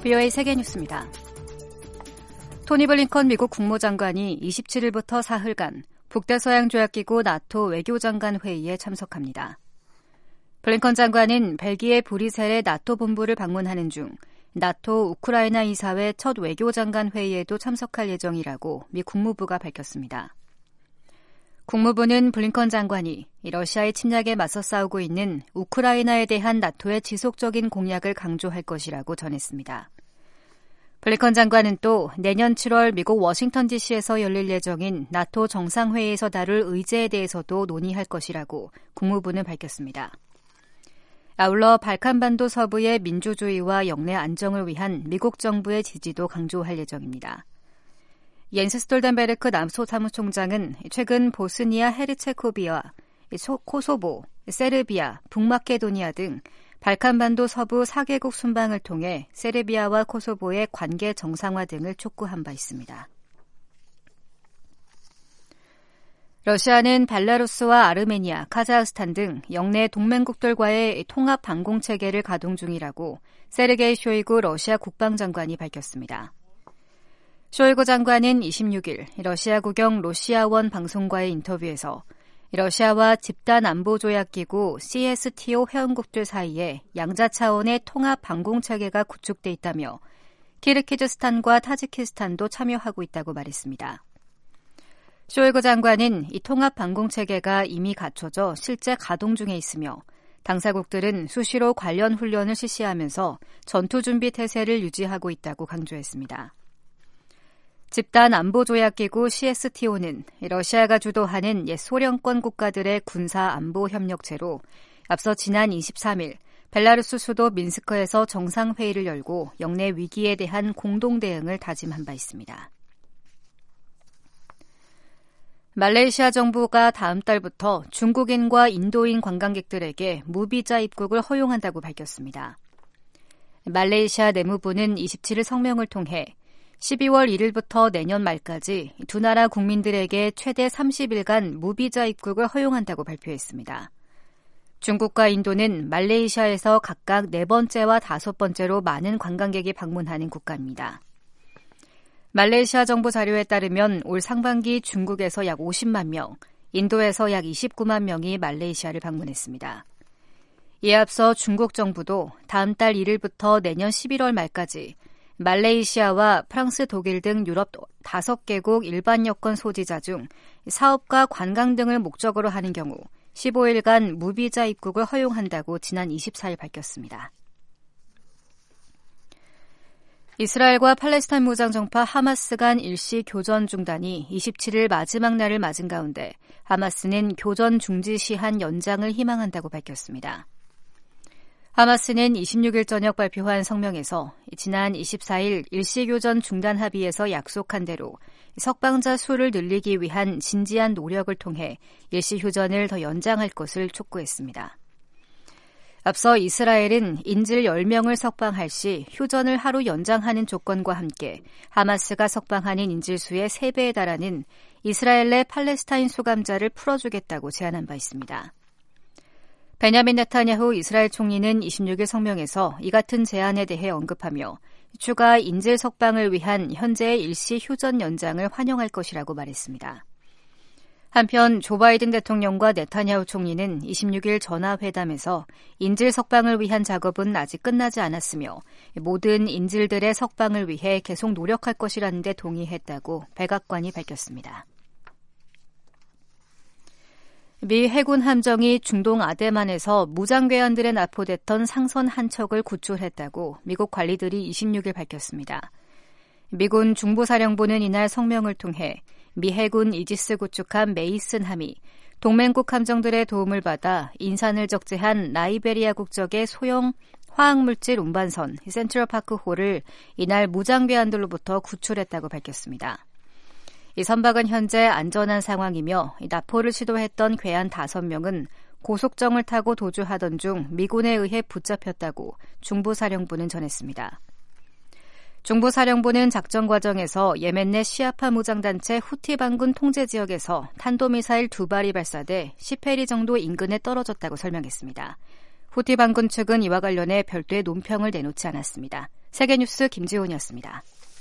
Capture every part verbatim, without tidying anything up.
비오에이 세계뉴스입니다. 토니 블링컨 미국 국무장관이 이십칠일부터 사흘간 북대서양조약기구 나토 외교장관 회의에 참석합니다. 블링컨 장관은 벨기에 브뤼셀의 나토 본부를 방문하는 중 나토 우크라이나 이사회 첫 외교장관 회의에도 참석할 예정이라고 미 국무부가 밝혔습니다. 국무부는 블링컨 장관이 러시아의 침략에 맞서 싸우고 있는 우크라이나에 대한 나토의 지속적인 공약을 강조할 것이라고 전했습니다. 블링컨 장관은 또 내년 칠월 미국 워싱턴 디씨에서 열릴 예정인 나토 정상회의에서 다룰 의제에 대해서도 논의할 것이라고 국무부는 밝혔습니다. 아울러 발칸반도 서부의 민주주의와 영내 안정을 위한 미국 정부의 지지도 강조할 예정입니다. 옌스 스톨텐베르크 남소 사무총장은 최근 보스니아 헤르체고비아, 코소보, 세르비아, 북마케도니아 등 발칸반도 서부 사 개국 순방을 통해 세르비아와 코소보의 관계 정상화 등을 촉구한 바 있습니다. 러시아는 벨라루스와 아르메니아, 카자흐스탄 등 영내 동맹국들과의 통합 방공체계를 가동 중이라고 세르게이 쇼이구 러시아 국방장관이 밝혔습니다. 쇼이구 장관은 이십육일 러시아 국영 로시아원 방송과의 인터뷰에서 러시아와 집단안보조약기구 씨에스티오 회원국들 사이에 양자 차원의 통합 방공체계가 구축돼 있다며 키르기즈스탄과 타지키스탄도 참여하고 있다고 말했습니다. 쇼이구 장관은 이 통합 방공체계가 이미 갖춰져 실제 가동 중에 있으며 당사국들은 수시로 관련 훈련을 실시하면서 전투준비 태세를 유지하고 있다고 강조했습니다. 집단안보조약기구 씨에스티오는 러시아가 주도하는 옛 소련권 국가들의 군사안보협력체로 앞서 지난 이십삼일 벨라루스 수도 민스크에서 정상회의를 열고 영내 위기에 대한 공동대응을 다짐한 바 있습니다. 말레이시아 정부가 다음 달부터 중국인과 인도인 관광객들에게 무비자 입국을 허용한다고 밝혔습니다. 말레이시아 내무부는 이십칠일 성명을 통해 십이월 일일부터 내년 말까지 두 나라 국민들에게 최대 삼십일간 무비자 입국을 허용한다고 발표했습니다. 중국과 인도는 말레이시아에서 각각 네 번째와 다섯 번째로 많은 관광객이 방문하는 국가입니다. 말레이시아 정부 자료에 따르면 올 상반기 중국에서 약 오십만 명, 인도에서 약 이십구만 명이 말레이시아를 방문했습니다. 이에 앞서 중국 정부도 다음 달 일일부터 내년 십일월 말까지 말레이시아와 프랑스, 독일 등 유럽 다섯 개국 일반 여권 소지자 중 사업과 관광 등을 목적으로 하는 경우 십오일간 무비자 입국을 허용한다고 지난 이십사일 밝혔습니다. 이스라엘과 팔레스타인 무장정파 하마스 간 일시 교전 중단이 이십칠일 마지막 날을 맞은 가운데 하마스는 교전 중지 시한 연장을 희망한다고 밝혔습니다. 하마스는 이십육일 저녁 발표한 성명에서 지난 이십사일 일시교전 중단 합의에서 약속한 대로 석방자 수를 늘리기 위한 진지한 노력을 통해 일시휴전을 더 연장할 것을 촉구했습니다. 앞서 이스라엘은 인질 열 명을 석방할 시 휴전을 하루 연장하는 조건과 함께 하마스가 석방하는 인질 수의 세 배에 달하는 이스라엘 내 팔레스타인 수감자를 풀어주겠다고 제안한 바 있습니다. 베냐민 네타냐후 이스라엘 총리는 이십육일 성명에서 이 같은 제안에 대해 언급하며 추가 인질 석방을 위한 현재의 일시 휴전 연장을 환영할 것이라고 말했습니다. 한편 조 바이든 대통령과 네타냐후 총리는 이십육일 전화회담에서 인질 석방을 위한 작업은 아직 끝나지 않았으며 모든 인질들의 석방을 위해 계속 노력할 것이라는 데 동의했다고 백악관이 밝혔습니다. 미 해군 함정이 중동 아데만에서 무장괴한들에 납포됐던 상선 한 척을 구출했다고 미국 관리들이 이십육일 밝혔습니다. 미군 중부사령부는 이날 성명을 통해 미 해군 이지스 구축함 메이슨함이 동맹국 함정들의 도움을 받아 인산을 적재한 라이베리아 국적의 소형 화학물질 운반선 센트럴파크호를 이날 무장괴한들로부터 구출했다고 밝혔습니다. 이 선박은 현재 안전한 상황이며 납포를 시도했던 괴한 다섯 명은 고속정을 타고 도주하던 중 미군에 의해 붙잡혔다고 중부사령부는 전했습니다. 중부사령부는 작전 과정에서 예멘 내 시아파 무장단체 후티 반군 통제 지역에서 탄도미사일 두 발이 발사돼 십 해리 정도 인근에 떨어졌다고 설명했습니다. 후티 반군 측은 이와 관련해 별도의 논평을 내놓지 않았습니다. 세계뉴스 김지훈이었습니다.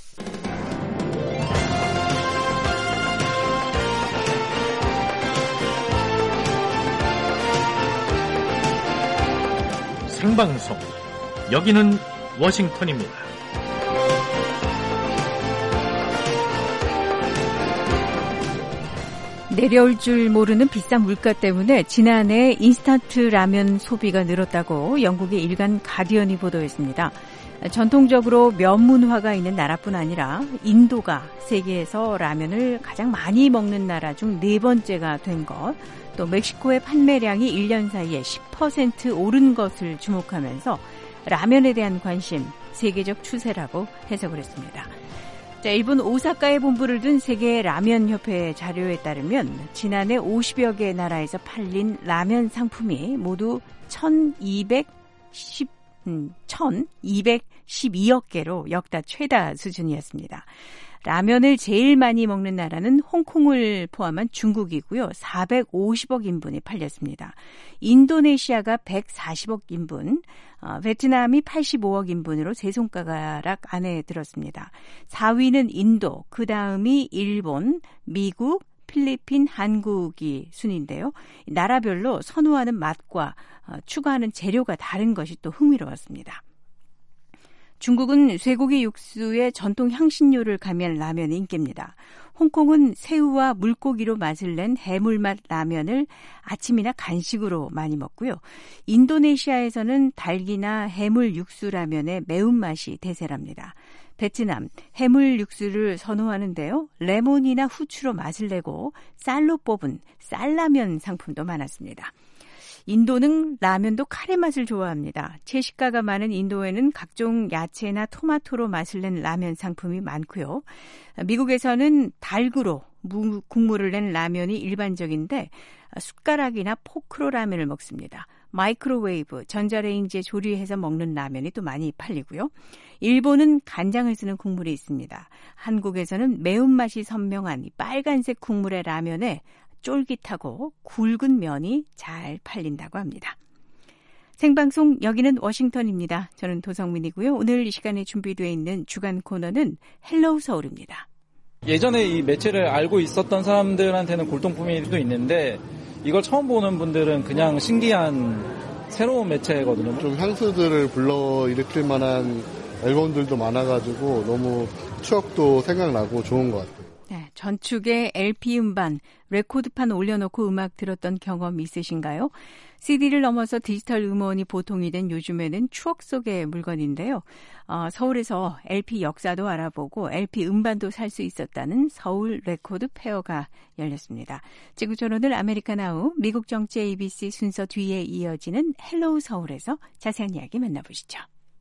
생방송, 여기는 워싱턴입니다. 내려올 줄 모르는 비싼 물가 때문에 지난해 인스턴트 라면 소비가 늘었다고 영국의 일간 가디언이 보도했습니다. 전통적으로 면 문화가 있는 나라뿐 아니라 인도가 세계에서 라면을 가장 많이 먹는 나라 중 네 번째가 된 것, 또 멕시코의 판매량이 일 년 사이에 십 퍼센트 오른 것을 주목하면서 라면에 대한 관심, 세계적 추세라고 해석을 했습니다. 자, 일본 오사카에 본부를 둔 세계 라면 협회 자료에 따르면 지난해 오십여 개 나라에서 팔린 라면 상품이 모두 천이백십, 음, 천이백십이억 개로 역대 최다 수준이었습니다. 라면을 제일 많이 먹는 나라는 홍콩을 포함한 중국이고요. 사백오십억 인분이 팔렸습니다. 인도네시아가 백사십억 인분, 어, 베트남이 팔십오억 인분으로 세 손가락 안에 들었습니다. 사 위는 인도, 그 다음이 일본, 미국, 필리핀, 한국이 순인데요. 나라별로 선호하는 맛과 어, 추가하는 재료가 다른 것이 또 흥미로웠습니다. 중국은 쇠고기 육수에 전통 향신료를 가미한 라면이 인기입니다. 홍콩은 새우와 물고기로 맛을 낸 해물맛 라면을 아침이나 간식으로 많이 먹고요. 인도네시아에서는 닭이나 해물 육수 라면의 매운맛이 대세랍니다. 베트남, 해물 육수를 선호하는데요. 레몬이나 후추로 맛을 내고 쌀로 뽑은 쌀라면 상품도 많았습니다. 인도는 라면도 카레 맛을 좋아합니다. 채식가가 많은 인도에는 각종 야채나 토마토로 맛을 낸 라면 상품이 많고요. 미국에서는 달구로 국물을 낸 라면이 일반적인데 숟가락이나 포크로 라면을 먹습니다. 마이크로웨이브, 전자레인지에 조리해서 먹는 라면이 또 많이 팔리고요. 일본은 간장을 쓰는 국물이 있습니다. 한국에서는 매운맛이 선명한 이 빨간색 국물의 라면에 쫄깃하고 굵은 면이 잘 팔린다고 합니다. 생방송 여기는 워싱턴입니다. 저는 도성민이고요. 오늘 이 시간에 준비되어 있는 주간 코너는 헬로우 서울입니다. 예전에 이 매체를 알고 있었던 사람들한테는 골동품이 또 있는데 이걸 처음 보는 분들은 그냥 신기한 새로운 매체거든요. 좀 향수들을 불러일으킬 만한 앨범들도 많아가지고 너무 추억도 생각나고 좋은 것 같아요. 네, 전축에 엘피 음반, 레코드판 올려놓고 음악 들었던 경험 있으신가요? 씨디를 넘어서 디지털 음원이 보통이 된 요즘에는 추억 속의 물건인데요. 어, 서울에서 엘피 역사도 알아보고 엘피 음반도 살 수 있었다는 서울 레코드 페어가 열렸습니다. 지구촌 오늘 아메리카나우 미국 정치 에이비씨 순서 뒤에 이어지는 헬로우 서울에서 자세한 이야기 만나보시죠.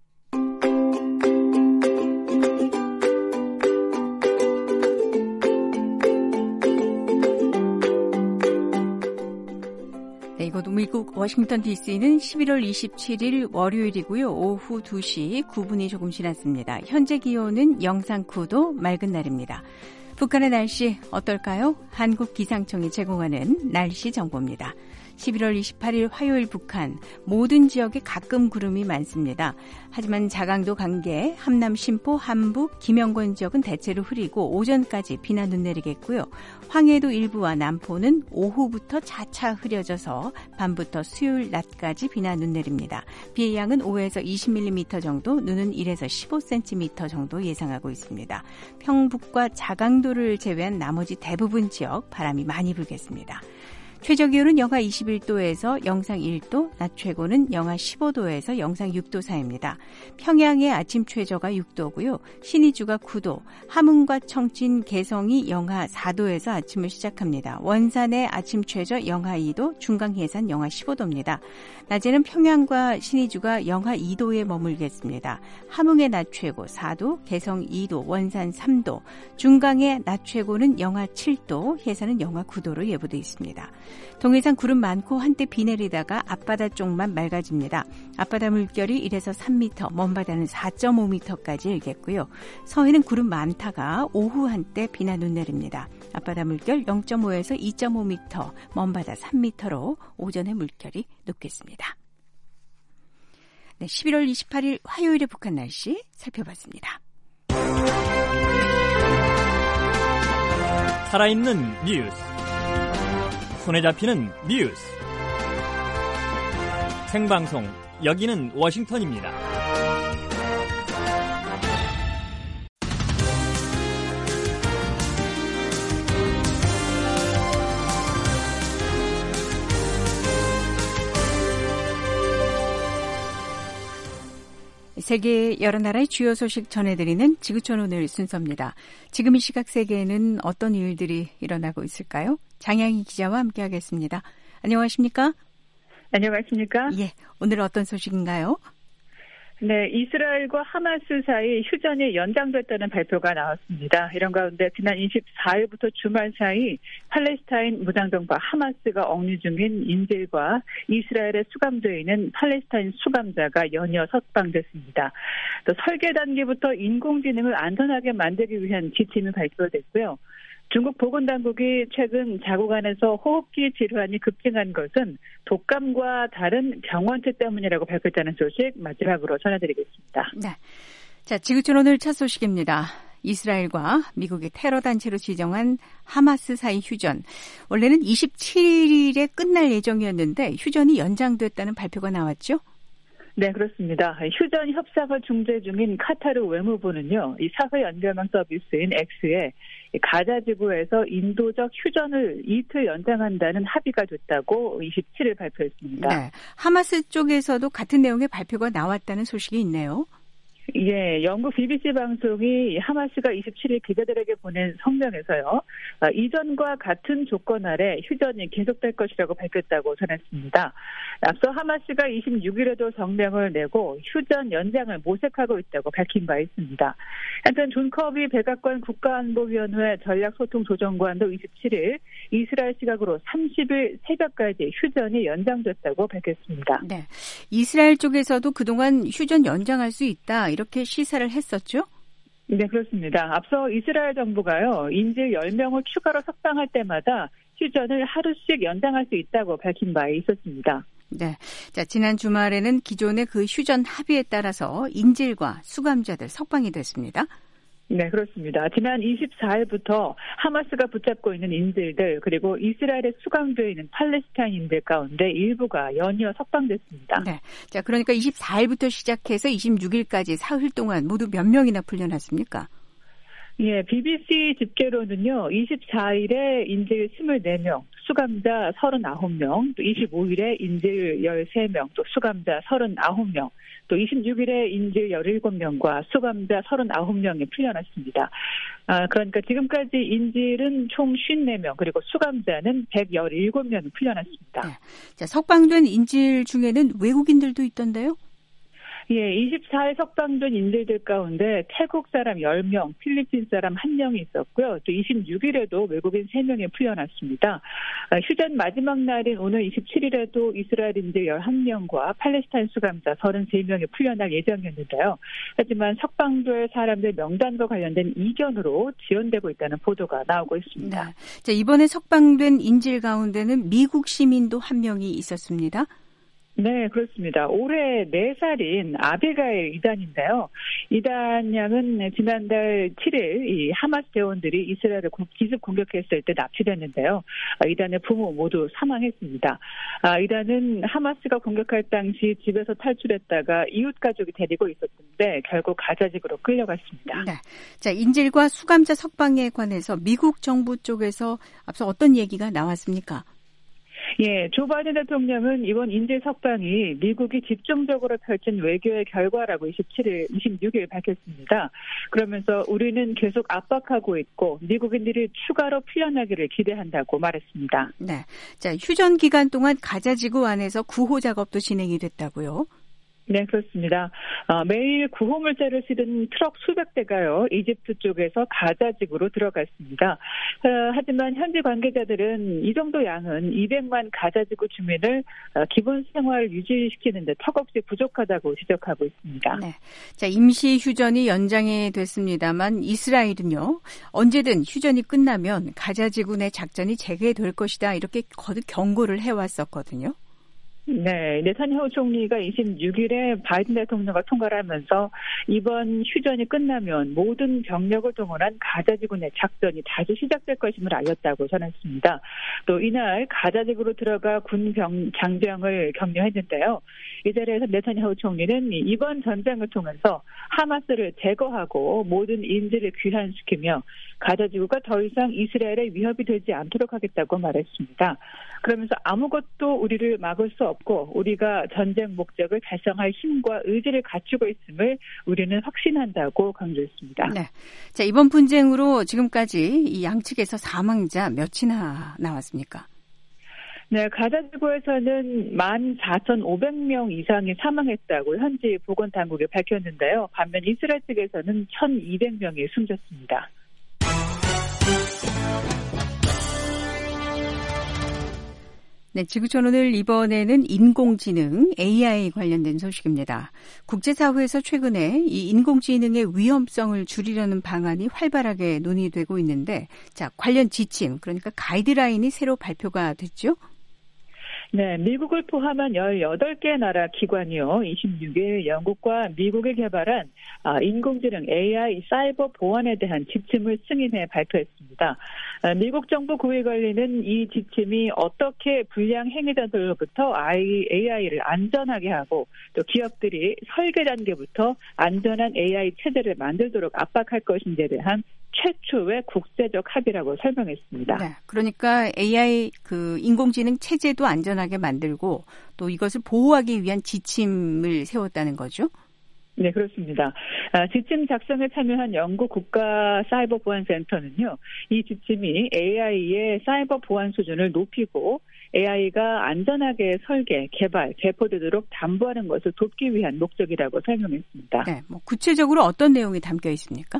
네, 이곳 미국 워싱턴 디씨는 십일월 이십칠일 월요일이고요. 오후 두 시 구 분이 조금 지났습니다. 현재 기온은 영상 구 도 맑은 날입니다. 북한의 날씨 어떨까요? 한국기상청이 제공하는 날씨 정보입니다. 십일월 이십팔일 화요일 북한 모든 지역에 가끔 구름이 많습니다. 하지만 자강도 관계 함남 신포 함북 김영권 지역은 대체로 흐리고 오전까지 비나 눈 내리겠고요. 황해도 일부와 남포는 오후부터 차차 흐려져서 밤부터 수요일 낮까지 비나 눈 내립니다. 비의 양은 오에서 이십 밀리미터 정도, 눈은 일에서 십오 센티미터 정도 예상하고 있습니다. 평북과 자강도를 제외한 나머지 대부분 지역 바람이 많이 불겠습니다. 최저기온은 영하 이십일 도에서 영상 일 도, 낮 최고는 영하 십오 도에서 영상 육 도 사이입니다. 평양의 아침 최저가 육 도고요. 신의주가 구 도, 함흥과 청진, 개성이 영하 사 도에서 아침을 시작합니다. 원산의 아침 최저 영하 이 도, 중강해산 영하 십오 도입니다. 낮에는 평양과 신의주가 영하 이 도에 머물겠습니다. 함흥의 낮 최고 사 도, 개성 이 도, 원산 삼 도, 중강의 낮 최고는 영하 칠 도, 해산은 영하 구 도로 예보되어 있습니다. 동해상 구름 많고 한때 비 내리다가 앞바다 쪽만 맑아집니다. 앞바다 물결이 일에서 삼 미터, 먼바다는 사 점 오 미터까지 일겠고요. 서해는 구름 많다가 오후 한때 비나 눈 내립니다. 앞바다 물결 영 점 오에서 이 점 오 미터, 먼바다 삼 미터로 오전에 물결이 높겠습니다. 네, 십일월 이십팔일 화요일의 북한 날씨 살펴봤습니다. 살아있는 뉴스, 손에 잡히는 뉴스, 생방송, 여기는 워싱턴입니다. 세계 여러 나라의 주요 소식 전해드리는 지구촌 오늘 순서입니다. 지금 이 시각 세계에는 어떤 일들이 일어나고 있을까요? 장양희 기자와 함께하겠습니다. 안녕하십니까? 안녕하십니까? 예, 오늘 어떤 소식인가요? 네, 이스라엘과 하마스 사이 휴전이 연장됐다는 발표가 나왔습니다. 이런 가운데 지난 이십사일부터 주말 사이 팔레스타인 무장정파 하마스가 억류 중인 인질과 이스라엘에 수감되어 있는 팔레스타인 수감자가 연이어 석방됐습니다. 또 설계 단계부터 인공지능을 안전하게 만들기 위한 지침이 발표됐고요. 중국 보건당국이 최근 자국 안에서 호흡기 질환이 급증한 것은 독감과 다른 병원체 때문이라고 밝혔다는 소식 마지막으로 전해드리겠습니다. 네, 자 지구촌 오늘 첫 소식입니다. 이스라엘과 미국의 테러 단체로 지정한 하마스 사이 휴전. 원래는 이십칠일에 끝날 예정이었는데 휴전이 연장됐다는 발표가 나왔죠? 네, 그렇습니다. 휴전 협상을 중재 중인 카타르 외무부는요, 이 사회 연결망 서비스인 X에 가자 지구에서 인도적 휴전을 이틀 연장한다는 합의가 됐다고 이십칠일 발표했습니다. 네, 하마스 쪽에서도 같은 내용의 발표가 나왔다는 소식이 있네요. 예, 영국 비비씨 방송이 하마스가 이십칠일 기자들에게 보낸 성명에서요, 이전과 같은 조건 아래 휴전이 계속될 것이라고 밝혔다고 전했습니다. 앞서 하마스가 이십육일에도 성명을 내고 휴전 연장을 모색하고 있다고 밝힌 바 있습니다. 한편 존 커비 백악관 국가안보위원회 전략소통조정관도 이십칠일 이스라엘 시각으로 삼십일 새벽까지 휴전이 연장됐다고 밝혔습니다. 네, 이스라엘 쪽에서도 그동안 휴전 연장할 수 있다 이렇게 시사를 했었죠? 네, 그렇습니다. 앞서 이스라엘 정부가요, 인질 열 명을 추가로 석방할 때마다 휴전을 하루씩 연장할 수 있다고 밝힌 바 있었습니다. 네, 자 지난 주말에는 기존의 그 휴전 합의에 따라서 인질과 수감자들 석방이 됐습니다. 네, 그렇습니다. 지난 이십사일부터 하마스가 붙잡고 있는 인질들 그리고 이스라엘에 수감되어 있는 팔레스타인인들 가운데 일부가 연이어 석방됐습니다. 네, 자 그러니까 이십사일부터 시작해서 이십육일까지 사흘 동안 모두 몇 명이나 풀려났습니까? 예, 비비씨 집계로는요, 이십사일에 인질 이십사 명, 수감자 삼십구 명, 또 이십오일에 인질 십삼 명, 또 수감자 삼십구 명, 또 이십육일에 인질 십칠 명과 수감자 삼십구 명이 풀려났습니다. 아, 그러니까 지금까지 인질은 총 오십사 명, 그리고 수감자는 백십칠 명이 풀려났습니다. 네. 자, 석방된 인질 중에는 외국인들도 있던데요? 예, 이십사일 석방된 인질들 가운데 태국 사람 십 명, 필리핀 사람 한 명이 있었고요. 또 이십육일에도 외국인 세 명이 풀려났습니다. 휴전 마지막 날인 오늘 이십칠일에도 이스라엘 인질 십일 명과 팔레스타인 수감자 삼십삼 명이 풀려날 예정이었는데요. 하지만 석방될 사람들 명단과 관련된 이견으로 지연되고 있다는 보도가 나오고 있습니다. 네. 자, 이번에 석방된 인질 가운데는 미국 시민도 한 명이 있었습니다. 네, 그렇습니다. 올해 네 살인 아비가일 이단인데요. 이단 양은 지난달 칠일 이 하마스 대원들이 이스라엘을 기습 공격했을 때 납치됐는데요. 이단의 부모 모두 사망했습니다. 이단은 하마스가 공격할 당시 집에서 탈출했다가 이웃 가족이 데리고 있었는데 결국 가자지구로 끌려갔습니다. 네. 자, 인질과 수감자 석방에 관해서 미국 정부 쪽에서 앞서 어떤 얘기가 나왔습니까? 예, 조 바이든 대통령은 이번 인질 석방이 미국이 집중적으로 펼친 외교의 결과라고 이십칠일, 이십육일 밝혔습니다. 그러면서 우리는 계속 압박하고 있고 미국인들이 추가로 풀려나기를 기대한다고 말했습니다. 네, 자 휴전 기간 동안 가자 지구 안에서 구호 작업도 진행이 됐다고요? 네, 그렇습니다. 어, 매일 구호물자를 실은 트럭 수백 대가요, 이집트 쪽에서 가자 지구로 들어갔습니다. 어, 하지만 현지 관계자들은 이 정도 양은 이백만 가자 지구 주민을 어, 기본 생활 유지시키는 데 턱없이 부족하다고 지적하고 있습니다. 네. 자, 임시 휴전이 연장이 됐습니다만 이스라엘은요, 언제든 휴전이 끝나면 가자 지구 내 작전이 재개될 것이다 이렇게 거듭 경고를 해왔었거든요. 네, 네타냐후 총리가 이십육 일에 바이든 대통령과 통화를 하면서 이번 휴전이 끝나면 모든 병력을 동원한 가자지구 내 작전이 다시 시작될 것임을 알렸다고 전했습니다. 또 이날 가자지구로 들어가 군병 장병을 격려했는데요. 이 자리에서 네타냐후 총리는 이번 전쟁을 통해서 하마스를 제거하고 모든 인질을 귀환시키며 가자지구가 더 이상 이스라엘의 위협이 되지 않도록 하겠다고 말했습니다. 그러면서 아무것도 우리를 막을 수 없고 우리가 전쟁 목적을 달성할 힘과 의지를 갖추고 있음을 우리는 확신한다고 강조했습니다. 네. 자, 이번 분쟁으로 지금까지 이 양측에서 사망자 몇이나 나왔습니까? 네, 가자지구에서는 만 사천오백 명 이상이 사망했다고 현지 보건당국이 밝혔는데요. 반면 이스라엘 측에서는 천이백 명이 숨졌습니다. 네, 지구촌 오늘 이번에는 인공지능 에이아이 관련된 소식입니다. 국제사회에서 최근에 이 인공지능의 위험성을 줄이려는 방안이 활발하게 논의되고 있는데, 자, 관련 지침, 그러니까 가이드라인이 새로 발표가 됐죠? 네, 미국을 포함한 열여덟 개 나라 기관이요. 이십육 일 영국과 미국이 개발한 인공지능 에이아이 사이버 보안에 대한 지침을 승인해 발표했습니다. 미국 정부 고위 관리는 이 지침이 어떻게 불량 행위자들로부터 에이아이를 안전하게 하고 또 기업들이 설계 단계부터 안전한 에이아이 체제를 만들도록 압박할 것인지에 대한 최초의 국제적 합의라고 설명했습니다. 네, 그러니까 에이아이 그 인공지능 체제도 안전하게 만들고 또 이것을 보호하기 위한 지침을 세웠다는 거죠? 네, 그렇습니다. 아, 지침 작성에 참여한 영국 국가 사이버 보안 센터는요, 이 지침이 에이아이의 사이버 보안 수준을 높이고 에이아이가 안전하게 설계, 개발, 배포되도록 담보하는 것을 돕기 위한 목적이라고 설명했습니다. 네, 뭐 구체적으로 어떤 내용이 담겨 있습니까?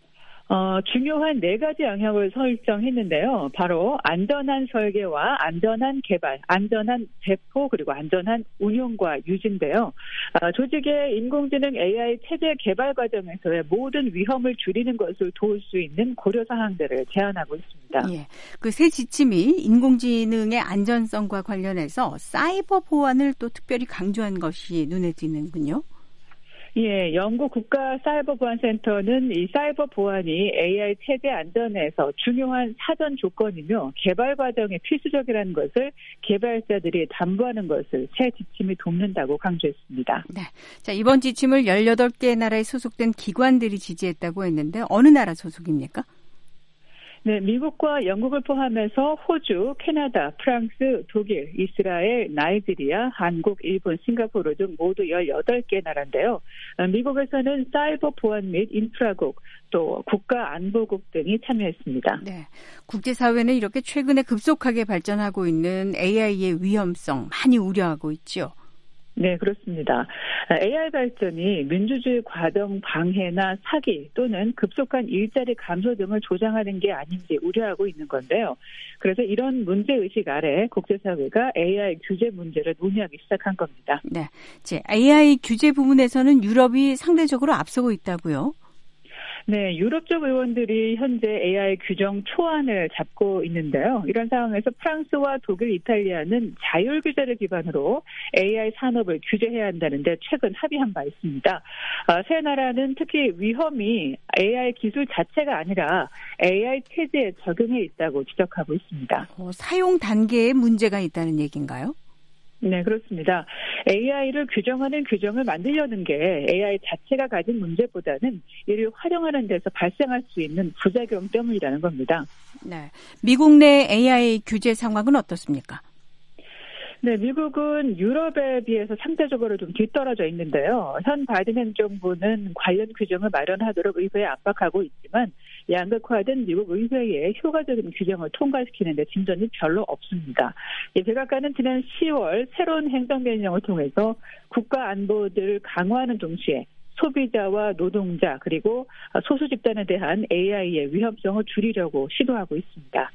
어, 중요한 네 가지 영역을 설정했는데요. 바로 안전한 설계와 안전한 개발, 안전한 배포, 그리고 안전한 운용과 유지인데요. 어, 조직의 인공지능 에이아이 체제 개발 과정에서의 모든 위험을 줄이는 것을 도울 수 있는 고려사항들을 제안하고 있습니다. 예, 그 새 지침이 인공지능의 안전성과 관련해서 사이버 보안을 또 특별히 강조한 것이 눈에 띄는군요. 예, 영국 국가 사이버 보안 센터는 이 사이버 보안이 에이아이 체제 안전에서 중요한 사전 조건이며 개발 과정에 필수적이라는 것을 개발자들이 담보하는 것을 새 지침이 돕는다고 강조했습니다. 네. 자, 이번 지침을 열여덟 개 나라에 소속된 기관들이 지지했다고 했는데 어느 나라 소속입니까? 네, 미국과 영국을 포함해서 호주, 캐나다, 프랑스, 독일, 이스라엘, 나이지리아, 한국, 일본, 싱가포르 등 모두 열여덟 개 나라인데요. 미국에서는 사이버 보안 및 인프라국, 또 국가안보국 등이 참여했습니다. 네, 국제사회는 이렇게 최근에 급속하게 발전하고 있는 에이아이의 위험성 많이 우려하고 있죠. 네, 그렇습니다. 에이아이 발전이 민주주의 과정 방해나 사기 또는 급속한 일자리 감소 등을 조장하는 게 아닌지 우려하고 있는 건데요. 그래서 이런 문제의식 아래 국제사회가 에이아이 규제 문제를 논의하기 시작한 겁니다. 네, 이제 에이아이 규제 부분에서는 유럽이 상대적으로 앞서고 있다고요? 네, 유럽 쪽 의원들이 현재 에이아이 규정 초안을 잡고 있는데요. 이런 상황에서 프랑스와 독일, 이탈리아는 자율 규제를 기반으로 에이아이 산업을 규제해야 한다는데 최근 합의한 바 있습니다. 세 나라는 특히 위험이 에이아이 기술 자체가 아니라 에이아이 체제에 적용해 있다고 지적하고 있습니다. 어, 사용 단계에 문제가 있다는 얘기인가요? 네, 그렇습니다. 에이아이를 규정하는 규정을 만들려는 게 에이아이 자체가 가진 문제보다는 이를 활용하는 데서 발생할 수 있는 부작용 때문이라는 겁니다. 네, 미국 내 에이아이 규제 상황은 어떻습니까? 네, 미국은 유럽에 비해서 상대적으로 좀 뒤떨어져 있는데요. 현 바이든 행정부는 관련 규정을 마련하도록 의회에 압박하고 있지만 양극화된 미국 의회에 효과적인 규정을 통과시키는 데 진전이 별로 없습니다. 백악관은 지난 시월 새로운 행정명령을 통해서 국가 안보를 강화하는 동시에 소비자와 노동자 그리고 소수 집단에 대한 에이아이의 위험성을 줄이려고 시도하고 있습니다.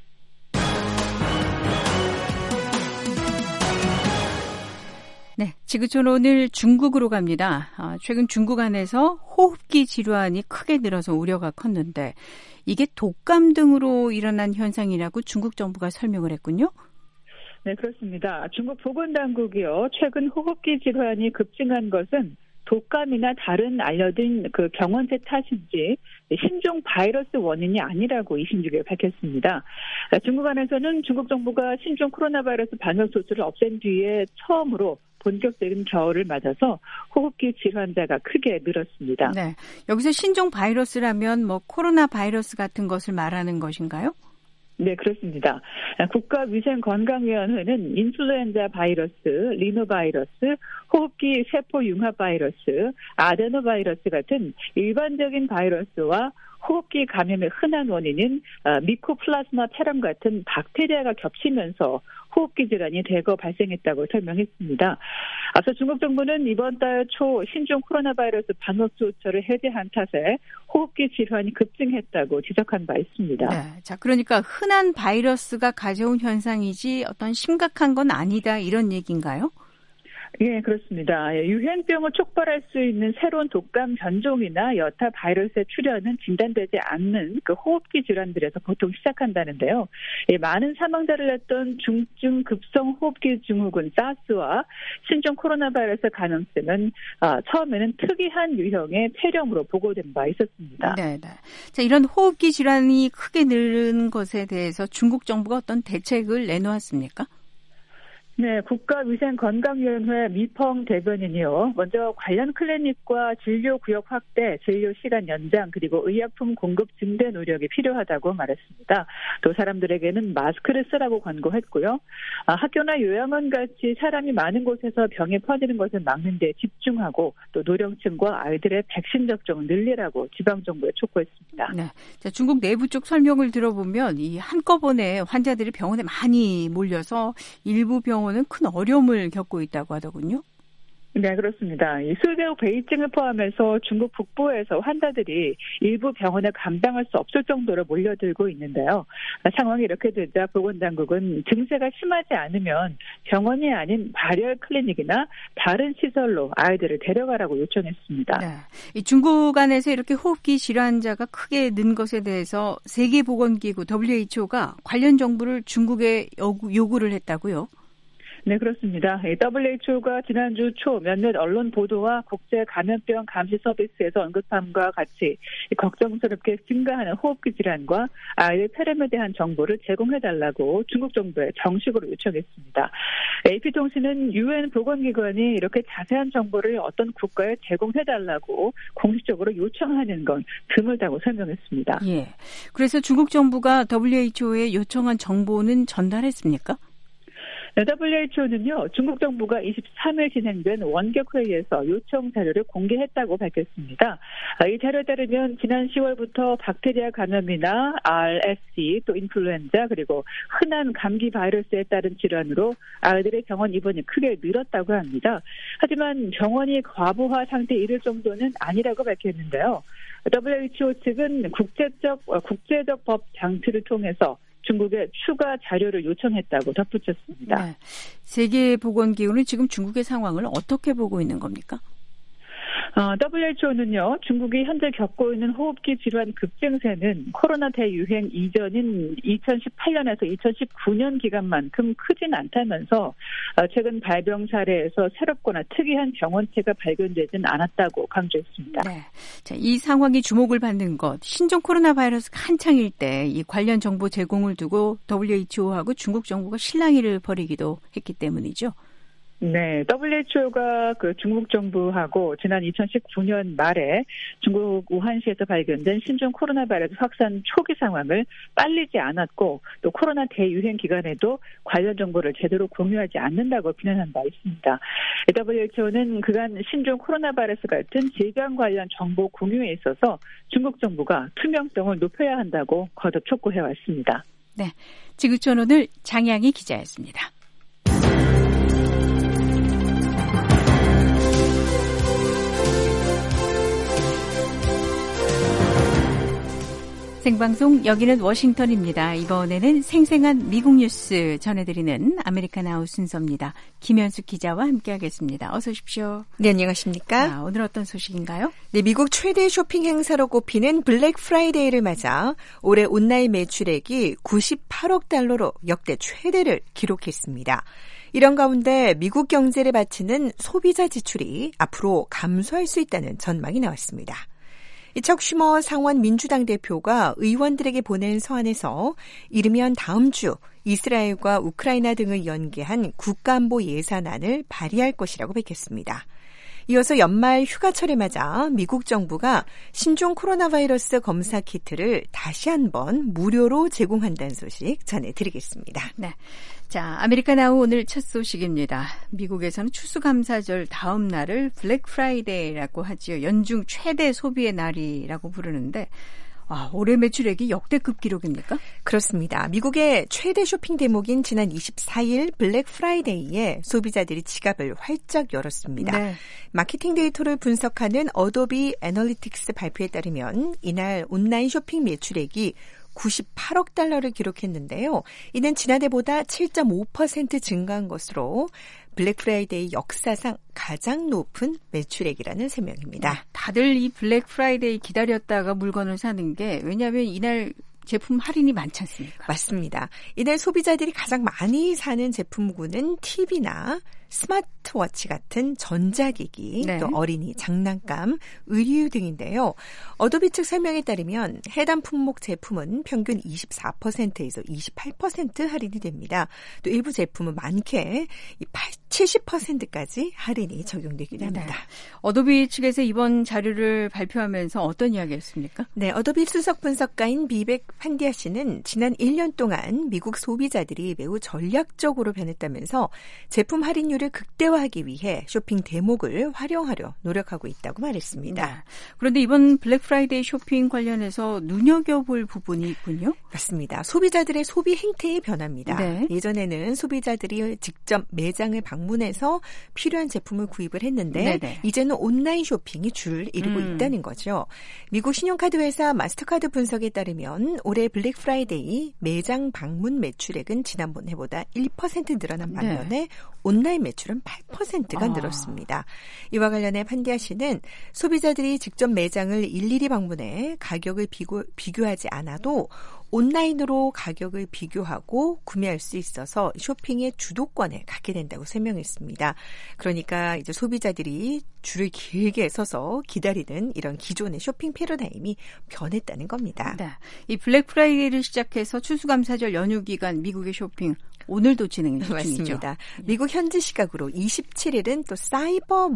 네, 지구촌 오늘 중국으로 갑니다. 아, 최근 중국 안에서 호흡기 질환이 크게 늘어서 우려가 컸는데 이게 독감 등으로 일어난 현상이라고 중국 정부가 설명을 했군요. 네, 그렇습니다. 중국 보건당국이요, 최근 호흡기 질환이 급증한 것은 독감이나 다른 알려진 그 병원체 탓인지 신종 바이러스 원인이 아니라고 이십육 일 밝혔습니다. 중국 안에서는 중국 정부가 신종 코로나 바이러스 방역 조치를 없앤 뒤에 처음으로 본격적인 겨울을 맞아서 호흡기 질환자가 크게 늘었습니다. 네, 여기서 신종 바이러스라면 뭐 코로나 바이러스 같은 것을 말하는 것인가요? 네, 그렇습니다. 국가위생건강위원회는 인플루엔자 바이러스, 리노바이러스, 호흡기 세포융합 바이러스, 아데노바이러스 같은 일반적인 바이러스와 호흡기 감염의 흔한 원인인 미코플라스마 페럼 같은 박테리아가 겹치면서 호흡기 질환이 대거 발생했다고 설명했습니다. 앞서 중국 정부는 이번 달 초 신종 코로나 바이러스 방역 조처를 해제한 탓에 호흡기 질환이 급증했다고 지적한 바 있습니다. 네, 자, 그러니까 흔한 바이러스가 가져온 현상이지 어떤 심각한 건 아니다 이런 얘기인가요? 예, 그렇습니다. 유행병을 촉발할 수 있는 새로운 독감 변종이나 여타 바이러스의 출현은 진단되지 않는 그 호흡기 질환들에서 보통 시작한다는데요. 예, 많은 사망자를 냈던 중증 급성 호흡기 증후군 사스와 신종 코로나 바이러스 감염증은 아, 처음에는 특이한 유형의 폐렴으로 보고된 바 있었습니다. 네, 네. 자, 이런 호흡기 질환이 크게 늘은 것에 대해서 중국 정부가 어떤 대책을 내놓았습니까? 네, 국가위생건강위원회 미펑 대변인이요. 먼저 관련 클리닉과 진료구역 확대, 진료시간 연장, 그리고 의약품 공급 증대 노력이 필요하다고 말했습니다. 또 사람들에게는 마스크를 쓰라고 권고했고요. 아, 학교나 요양원 같이 사람이 많은 곳에서 병이 퍼지는 것을 막는 데 집중하고 또 노령층과 아이들의 백신 접종을 늘리라고 지방정부에 촉구했습니다. 네, 자, 중국 내부 쪽 설명을 들어보면 이 한꺼번에 환자들이 병원에 많이 몰려서 일부 병원 은 큰 어려움을 겪고 있다고 하더군요. 네, 그렇습니다. 이 수개국 베이징을 포함해서 중국 북부에서 환자들이 일부 병원에 감당할 수 없을 정도로 몰려들고 있는데요. 상황이 이렇게 되자 보건당국은 증세가 심하지 않으면 병원이 아닌 발열 클리닉이나 다른 시설로 아이들을 데려가라고 요청했습니다. 네. 이 중국 안에서 이렇게 호흡기 질환자가 크게 는 것에 대해서 세계보건기구 더블유에이치오가 관련 정보를 중국에 요구, 요구를 했다고요? 네, 그렇습니다. 더블유에이치오가 지난주 초 몇몇 언론 보도와 국제 감염병 감시 서비스에서 언급함과 같이 걱정스럽게 증가하는 호흡기 질환과 아이들 폐렴에 대한 정보를 제공해달라고 중국 정부에 정식으로 요청했습니다. 에이피통신은 유엔 보건기관이 이렇게 자세한 정보를 어떤 국가에 제공해달라고 공식적으로 요청하는 건 드물다고 설명했습니다. 예. 그래서 중국 정부가 더블유에이치오에 요청한 정보는 전달했습니까? 더블유에이치오는요, 중국 정부가 이십삼 일 진행된 원격회의에서 요청 자료를 공개했다고 밝혔습니다. 이 자료에 따르면 지난 시월부터 박테리아 감염이나 알에스씨, 또 인플루엔자, 그리고 흔한 감기 바이러스에 따른 질환으로 아이들의 병원 입원이 크게 늘었다고 합니다. 하지만 병원이 과부하 상태에 이를 정도는 아니라고 밝혔는데요. 더블유에이치오 측은 국제적, 국제적 법 장치를 통해서 중국에 추가 자료를 요청했다고 덧붙였습니다. 네. 세계보건기구는 지금 중국의 상황을 어떻게 보고 있는 겁니까? 어, 더블유에이치오는요, 중국이 현재 겪고 있는 호흡기 질환 급증세는 코로나 대유행 이전인 이천십팔 년에서 이천십구 년 기간만큼 크진 않다면서 어, 최근 발병 사례에서 새롭거나 특이한 병원체가 발견되진 않았다고 강조했습니다. 네. 자, 이 상황이 주목을 받는 것, 신종 코로나 바이러스가 한창일 때 이 관련 정보 제공을 두고 더블유에이치오하고 중국 정부가 실랑이를 벌이기도 했기 때문이죠. 네, 더블유에이치오가 그 중국 정부하고 지난 이천십구 년 말에 중국 우한시에서 발견된 신종 코로나 바이러스 확산 초기 상황을 빨리지 않았고 또 코로나 대유행 기간에도 관련 정보를 제대로 공유하지 않는다고 비난한 바 있습니다. 더블유에이치오는 그간 신종 코로나 바이러스 같은 질병 관련 정보 공유에 있어서 중국 정부가 투명성을 높여야 한다고 거듭 촉구해왔습니다. 네, 지구촌 오늘 장양희 기자였습니다. 생방송 여기는 워싱턴입니다. 이번에는 생생한 미국 뉴스 전해드리는 아메리칸 아웃 순서입니다. 김현숙 기자와 함께하겠습니다. 어서 오십시오. 네, 안녕하십니까? 자, 오늘 어떤 소식인가요? 네, 미국 최대 쇼핑 행사로 꼽히는 블랙 프라이데이를 맞아 올해 온라인 매출액이 구십팔억 달러로 역대 최대를 기록했습니다. 이런 가운데 미국 경제를 바치는 소비자 지출이 앞으로 감소할 수 있다는 전망이 나왔습니다. 척 슈머 상원 민주당 대표가 의원들에게 보낸 서한에서 이르면 다음 주 이스라엘과 우크라이나 등을 연계한 국가안보 예산안을 발의할 것이라고 밝혔습니다. 이어서 연말 휴가철을 맞아 미국 정부가 신종 코로나 바이러스 검사 키트를 다시 한번 무료로 제공한다는 소식 전해드리겠습니다. 네. 자, 아메리칸 아웃 오늘 첫 소식입니다. 미국에서는 추수감사절 다음 날을 블랙 프라이데이라고 하지요. 연중 최대 소비의 날이라고 부르는데 아, 올해 매출액이 역대급 기록입니까? 그렇습니다. 미국의 최대 쇼핑 대목인 지난 이십사일 블랙 프라이데이에 소비자들이 지갑을 활짝 열었습니다. 네. 마케팅 데이터를 분석하는 어도비 애널리틱스 발표에 따르면 이날 온라인 쇼핑 매출액이 구십팔억 달러를 기록했는데요. 이는 지난해보다 칠 점 오 퍼센트 증가한 것으로 블랙 프라이데이 역사상 가장 높은 매출액이라는 설명입니다. 다들 이 블랙 프라이데이 기다렸다가 물건을 사는 게 왜냐하면 이날 제품 할인이 많지 않습니까? 맞습니다. 이날 소비자들이 가장 많이 사는 제품군은 티비나 스마트워치 같은 전자기기, 네. 또 어린이 장난감, 의류 등인데요. 어도비 측 설명에 따르면 해당 품목 제품은 평균 이십사 퍼센트에서 이십팔 퍼센트 할인이 됩니다. 또 일부 제품은 많게 칠십 퍼센트까지 할인이 적용되기도 합니다. 네. 어도비 측에서 이번 자료를 발표하면서 어떤 이야기였습니까? 네, 어도비 수석 분석가인 비백 판디아 씨는 지난 일 년 동안 미국 소비자들이 매우 전략적으로 변했다면서 제품 할인율을 극대화하기 위해 쇼핑 대목을 활용하려 노력하고 있다고 말했습니다. 네. 그런데 이번 블랙 프라이데이 쇼핑 관련해서 눈여겨볼 부분이 있군요. 맞습니다. 소비자들의 소비 행태의 변화입니다. 네. 예전에는 소비자들이 직접 매장을 방문해서 필요한 제품을 구입을 했는데 네네. 이제는 온라인 쇼핑이 줄을 이루고 음. 있다는 거죠. 미국 신용카드 회사 마스터카드 분석에 따르면 올해 블랙 프라이데이 매장 방문 매출액은 지난번해보다 일 퍼센트 늘어난 반면에 네. 온라인 매출은 팔 퍼센트가 아. 늘었습니다. 이와 관련해 판디아 씨는 소비자들이 직접 매장을 일일이 방문해 가격을 비교, 비교하지 않아도 온라인으로 가격을 비교하고 구매할 수 있어서 쇼핑의 주도권을 갖게 된다고 설명했습니다. 그러니까 이제 소비자들이 줄을 길게 서서 기다리는 이런 기존의 쇼핑 패러다임이 변했다는 겁니다. 네. 이 블랙 프라이데이를 시작해서 추수감사절 연휴 기간 미국의 쇼핑 오늘도 진행 중이죠. 맞습니다. 미국 현지 시각으로 이십칠일은 또 사이버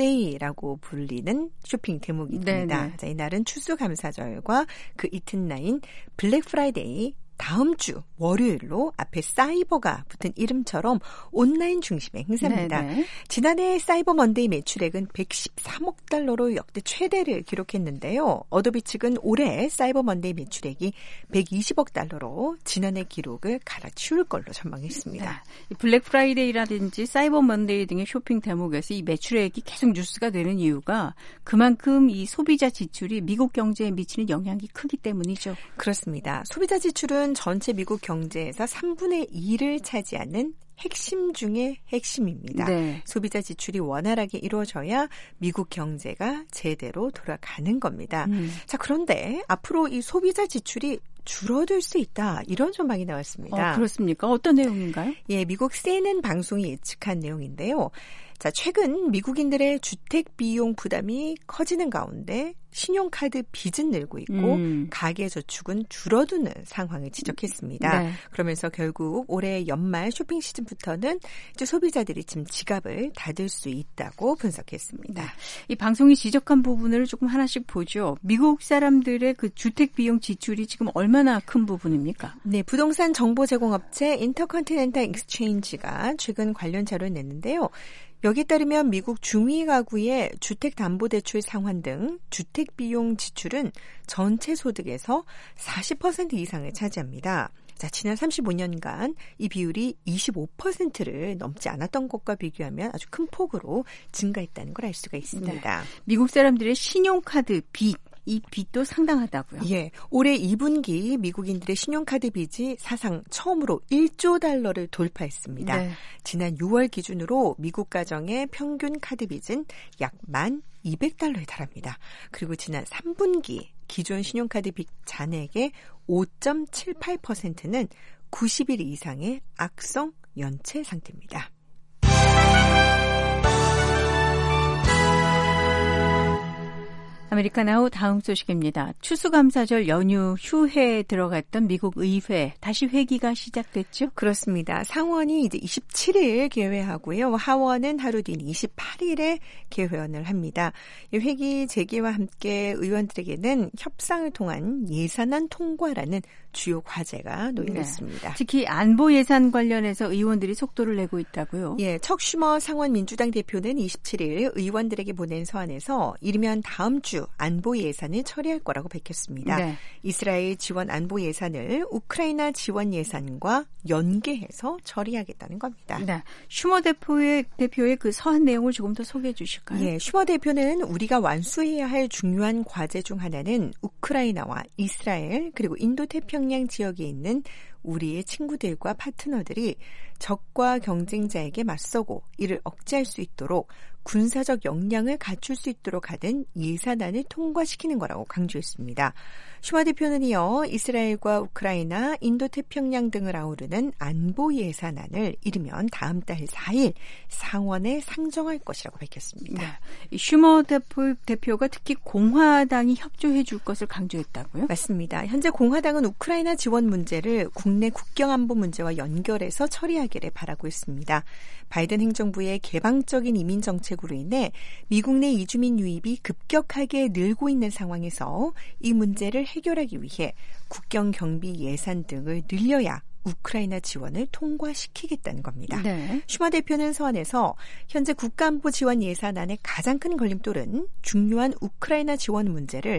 먼데이라고 불리는 쇼핑 대목입니다. 자, 이날은 추수감사절과 그 이튿날인 블랙 프라이데이 다음 주 월요일로 앞에 사이버가 붙은 이름처럼 온라인 중심의 행사입니다. 네네. 지난해 사이버 먼데이 매출액은 백십삼억 달러로 역대 최대를 기록했는데요. 어도비 측은 올해 사이버 먼데이 매출액이 백이십억 달러로 지난해 기록을 갈아치울 걸로 전망했습니다. 네. 블랙 프라이데이라든지 사이버 먼데이 등의 쇼핑 대목에서 이 매출액이 계속 뉴스가 되는 이유가 그만큼 이 소비자 지출이 미국 경제에 미치는 영향이 크기 때문이죠. 그렇습니다. 소비자 지출은 전체 미국 경제에서 삼분의 이를 차지하는 핵심 중의 핵심입니다. 네. 소비자 지출이 원활하게 이루어져야 미국 경제가 제대로 돌아가는 겁니다. 음. 자, 그런데 앞으로 이 소비자 지출이 줄어들 수 있다. 이런 전망이 나왔습니다. 어, 그렇습니까? 어떤 내용인가요? 예, 미국 씨엔엔 방송이 예측한 내용인데요. 자, 최근 미국인들의 주택 비용 부담이 커지는 가운데 신용카드 빚은 늘고 있고 음. 가계저축은 줄어드는 상황을 지적했습니다. 네. 그러면서 결국 올해 연말 쇼핑 시즌부터는 이제 소비자들이 지금 지갑을 닫을 수 있다고 분석했습니다. 네. 이 방송이 지적한 부분을 조금 하나씩 보죠. 미국 사람들의 그 주택 비용 지출이 지금 얼마나 큰 부분입니까? 네, 부동산 정보 제공업체 인터컨티넨탈 익스체인지가 최근 관련 자료를 냈는데요. 여기에 따르면 미국 중위 가구의 주택담보대출 상환 등 주택비용 지출은 전체 소득에서 사십 퍼센트 이상을 차지합니다. 자, 지난 삼십오 년간 이 비율이 이십오 퍼센트를 넘지 않았던 것과 비교하면 아주 큰 폭으로 증가했다는 걸 알 수가 있습니다. 네. 미국 사람들의 신용카드 빚. 이 빚도 상당하다고요. 예, 올해 이 분기 미국인들의 신용카드 빚이 사상 처음으로 일조 달러를 돌파했습니다. 네. 지난 유월 기준으로 미국 가정의 평균 카드 빚은 약 만 이백 달러에 달합니다. 그리고 지난 삼 분기 기존 신용카드 빚 잔액의 오 점 칠팔 퍼센트는 구십 일 이상의 악성 연체 상태입니다. 아메리카나우 다음 소식입니다. 추수감사절 연휴 휴회에 들어갔던 미국 의회 다시 회기가 시작됐죠? 그렇습니다. 상원이 이제 이십칠 일 개회하고요. 하원은 하루 뒤인 이십팔 일에 개회원을 합니다. 이 회기 재개와 함께 의원들에게는 협상을 통한 예산안 통과라는 주요 과제가 놓여 있습니다. 네. 특히 안보 예산 관련해서 의원들이 속도를 내고 있다고요? 예, 척 슈머 상원 민주당 대표는 이십칠 일 의원들에게 보낸 서한에서 이르면 다음 주 안보 예산을 처리할 거라고 밝혔습니다. 네. 이스라엘 지원 안보 예산을 우크라이나 지원 예산과 연계해서 처리하겠다는 겁니다. 네. 슈머 대표의, 대표의 그 서한 내용을 조금 더 소개해 주실까요? 예, 슈머 대표는 우리가 완수해야 할 중요한 과제 중 하나는 우크라이나와 이스라엘 그리고 인도태평양 지역에 있는 우리의 친구들과 파트너들이 적과 경쟁자에게 맞서고 이를 억제할 수 있도록 군사적 역량을 갖출 수 있도록 하는 예산안을 통과시키는 거라고 강조했습니다. 슈마 대표는 이어 이스라엘과 우크라이나, 인도태평양 등을 아우르는 안보 예산안을 이르면 다음 달 사 일 상원에 상정할 것이라고 밝혔습니다. 네. 슈머 대표, 대표가 특히 공화당이 협조해 줄 것을 강조했다고요? 맞습니다. 현재 공화당은 우크라이나 지원 문제를 국내 국경 안보 문제와 연결해서 처리하기를 바라고 있습니다. 바이든 행정부의 개방적인 이민 정책으로 인해 미국 내 이주민 유입이 급격하게 늘고 있는 상황에서 이 문제를 해결하기 위해 국경 경비 예산 등을 늘려야 우크라이나 지원을 통과시키겠다는 겁니다. 네. 슈마 대표는 서한에서 현재 국가안보 지원 예산안의 가장 큰 걸림돌은 중요한 우크라이나 지원 문제를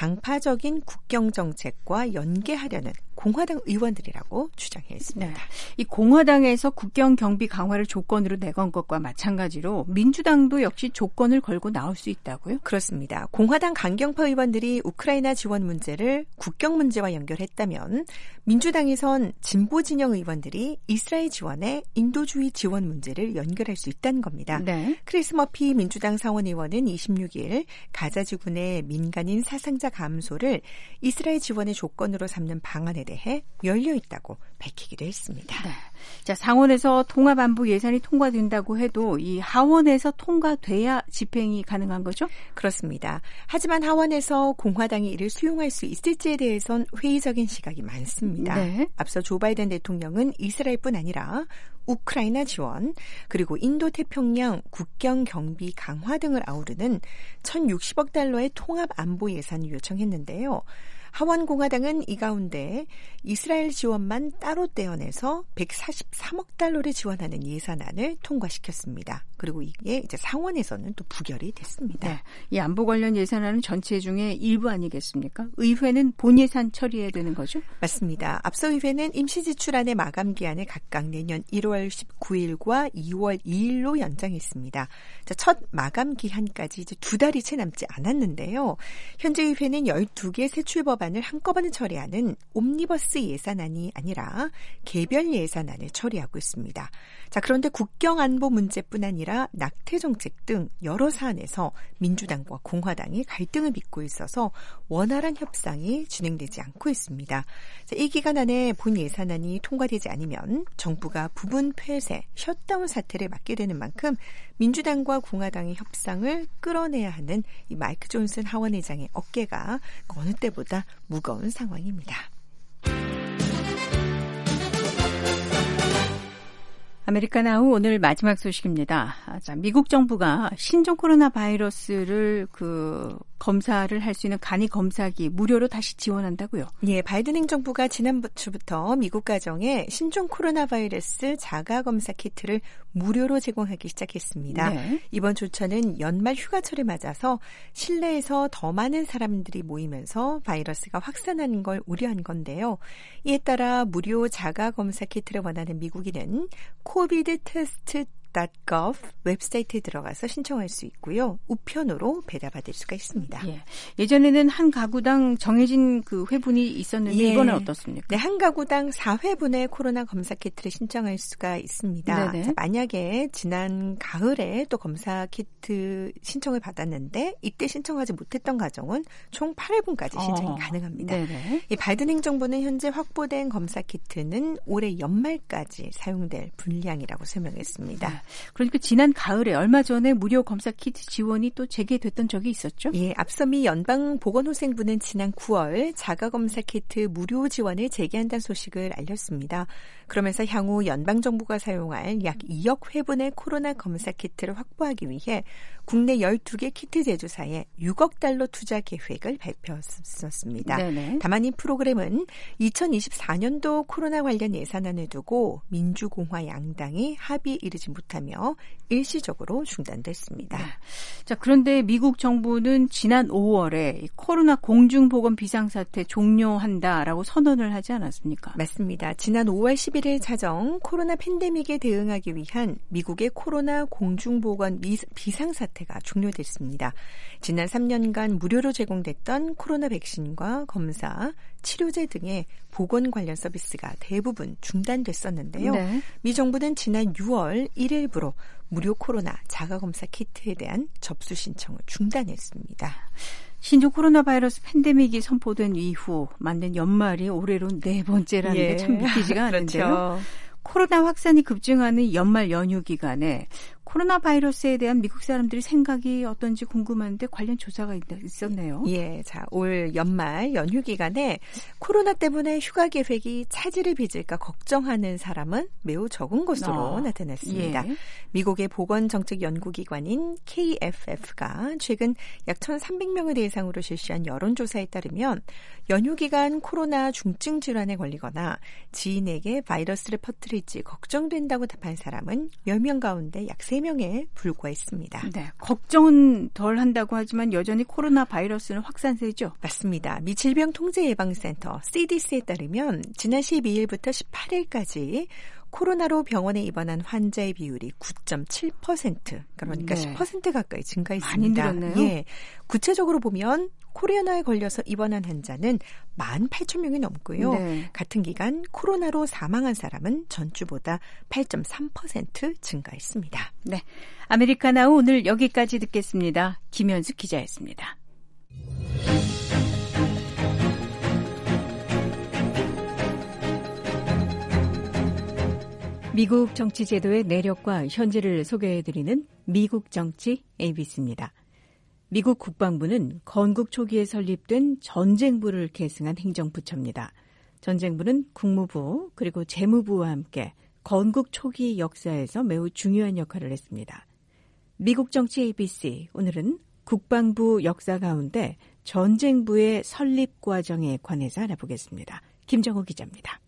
당파적인 국경 정책과 연계하려는 공화당 의원들이라고 주장했습니다. 네. 이 공화당에서 국경 경비 강화를 조건으로 내건 것과 마찬가지로 민주당도 역시 조건을 걸고 나올 수 있다고요? 그렇습니다. 공화당 강경파 의원들이 우크라이나 지원 문제를 국경 문제와 연결했다면 민주당에선 진보 진영 의원들이 이스라엘 지원에 인도주의 지원 문제를 연결할 수 있다는 겁니다. 네. 크리스 머피 민주당 상원 의원은 이십육 일 가자 지구내 민간인 사상자 감소를 이스라엘 지원의 조건으로 삼는 방안에 대해 열려 있다고 밝히기도 했습니다. 네. 자, 상원에서 통합안보 예산이 통과된다고 해도 이 하원에서 통과돼야 집행이 가능한 거죠? 그렇습니다. 하지만 하원에서 공화당이 이를 수용할 수 있을지에 대해선 회의적인 시각이 많습니다. 네. 앞서 조 바이든 대통령은 이스라엘뿐 아니라 우크라이나 지원 그리고 인도태평양 국경 경비 강화 등을 아우르는 천육십억 달러의 통합 안보 예산을 요청했는데요. 하원 공화당은 이 가운데 이스라엘 지원만 따로 떼어내서 백사십삼억 달러를 지원하는 예산안을 통과시켰습니다. 그리고 이게 이제 상원에서는 또 부결이 됐습니다. 네. 이 안보 관련 예산안은 전체 중에 일부 아니겠습니까? 의회는 본 예산 처리해야 되는 거죠? 맞습니다. 앞서 의회는 임시지출안의 마감 기한을 각각 내년 일월 십구일과 이월 이일로 연장했습니다. 자, 첫 마감 기한까지 이제 두 달이 채 남지 않았는데요. 현재 의회는 열두 개 세출 법안을 한꺼번에 처리하는 옴니버스 예산안이 아니라 개별 예산안을 처리하고 있습니다. 자, 그런데 국경 안보 문제뿐 아니라 낙태 정책 등 여러 사안에서 민주당과 공화당이 갈등을 빚고 있어서 원활한 협상이 진행되지 않고 있습니다. 자, 이 기간 안에 본 예산안이 통과되지 않으면 정부가 부분 폐쇄, 셧다운 사태를 맞게 되는 만큼 민주당과 공화당의 협상을 끌어내야 하는 이 마이크 존슨 하원의장의 어깨가 어느 때보다 무거운 상황입니다. 아메리카나우 오늘 마지막 소식입니다. 자, 미국 정부가 신종 코로나 바이러스를 그 검사를 할 수 있는 간이 검사기 무료로 다시 지원한다고요? 예, 바이든 행정부가 지난주부터 미국 가정에 신종 코로나 바이러스 자가 검사 키트를 무료로 제공하기 시작했습니다. 네. 이번 조처는 연말 휴가철을 맞아서 실내에서 더 많은 사람들이 모이면서 바이러스가 확산하는 걸 우려한 건데요. 이에 따라 무료 자가 검사 키트를 원하는 미국인은 코비드 테스트 닷 거브 웹사이트에 들어가서 신청할 수 있고요. 우편으로 배달받을 수가 있습니다. 예. 예전에는 한 가구당 정해진 그 회분이 있었는데 예. 이번엔 어떻습니까? 네, 한 가구당 사 회분의 코로나 검사 키트를 신청할 수가 있습니다. 자, 만약에 지난 가을에 또 검사 키트 신청을 받았는데 이때 신청하지 못했던 가정은 총 팔 회분까지 신청이 어. 가능합니다. 네네. 이 발든 행정부는 현재 확보된 검사 키트는 올해 연말까지 사용될 분량이라고 설명했습니다. 네. 그러니까 지난 가을에 얼마 전에 무료 검사 키트 지원이 또 재개됐던 적이 있었죠? 예, 앞서 미 연방보건호생부는 지난 구월 자가검사 키트 무료 지원을 재개한다는 소식을 알렸습니다. 그러면서 향후 연방정부가 사용할 약 이억 회분의 코로나 검사 키트를 확보하기 위해 국내 열두 개 키트 제조사에 육억 달러 투자 계획을 발표했었습니다. 네네. 다만 이 프로그램은 이천이십사 년도 코로나 관련 예산안을 두고 민주공화 양당이 합의에 이르지 못하며 일시적으로 중단됐습니다. 네. 자, 그런데 미국 정부는 지난 오월에 코로나 공중보건 비상사태 종료한다라고 선언을 하지 않았습니까? 맞습니다. 지난 오월 십일일 자정 코로나 팬데믹에 대응하기 위한 미국의 코로나 공중보건 비상사태가 종료됐습니다. 지난 삼 년간 무료로 제공됐던 코로나 백신과 검사, 치료제 등의 보건 관련 서비스가 대부분 중단됐었는데요. 네. 미 정부는 지난 유월 일일부로 무료 코로나 자가검사 키트에 대한 접수 신청을 중단했습니다. 신종 코로나 바이러스 팬데믹이 선포된 이후 맞는 연말이 올해로 네 번째라는 예. 게 참 믿기지가 않은데요. 그렇죠. 코로나 확산이 급증하는 연말 연휴 기간에 코로나 바이러스에 대한 미국 사람들의 생각이 어떤지 궁금한데 관련 조사가 있었네요. 예, 자, 올 연말 연휴 기간에 코로나 때문에 휴가 계획이 차질을 빚을까 걱정하는 사람은 매우 적은 것으로 어, 나타났습니다. 예. 미국의 보건정책연구기관인 케이에프에프가 최근 약 천삼백 명을 대상으로 실시한 여론조사에 따르면 연휴 기간 코로나 중증 질환에 걸리거나 지인에게 바이러스를 퍼뜨릴지 걱정된다고 답한 사람은 열 명 가운데 약 세 명에 불과했습니다. 네, 걱정은 덜 한다고 하지만 여전히 코로나 바이러스는 확산세죠? 맞습니다. 미 질병통제예방센터 씨디씨에 따르면 지난 십이일부터 십팔일까지 코로나로 병원에 입원한 환자의 비율이 구 점 칠 퍼센트, 그러니까 네. 십 퍼센트 가까이 증가했습니다. 많이 늘었네요. 예, 구체적으로 보면 코로나에 걸려서 입원한 환자는 만 팔천 명이 넘고요. 네. 같은 기간 코로나로 사망한 사람은 전주보다 팔 점 삼 퍼센트 증가했습니다. 네, 아메리카나우 오늘 여기까지 듣겠습니다. 김현수 기자였습니다. 미국 정치 제도의 내력과 현재를 소개해드리는 미국 정치 에이비씨입니다. 미국 국방부는 건국 초기에 설립된 전쟁부를 계승한 행정부처입니다. 전쟁부는 국무부 그리고 재무부와 함께 건국 초기 역사에서 매우 중요한 역할을 했습니다. 미국 정치 에이비씨, 오늘은 국방부 역사 가운데 전쟁부의 설립 과정에 관해서 알아보겠습니다. 김정호 기자입니다.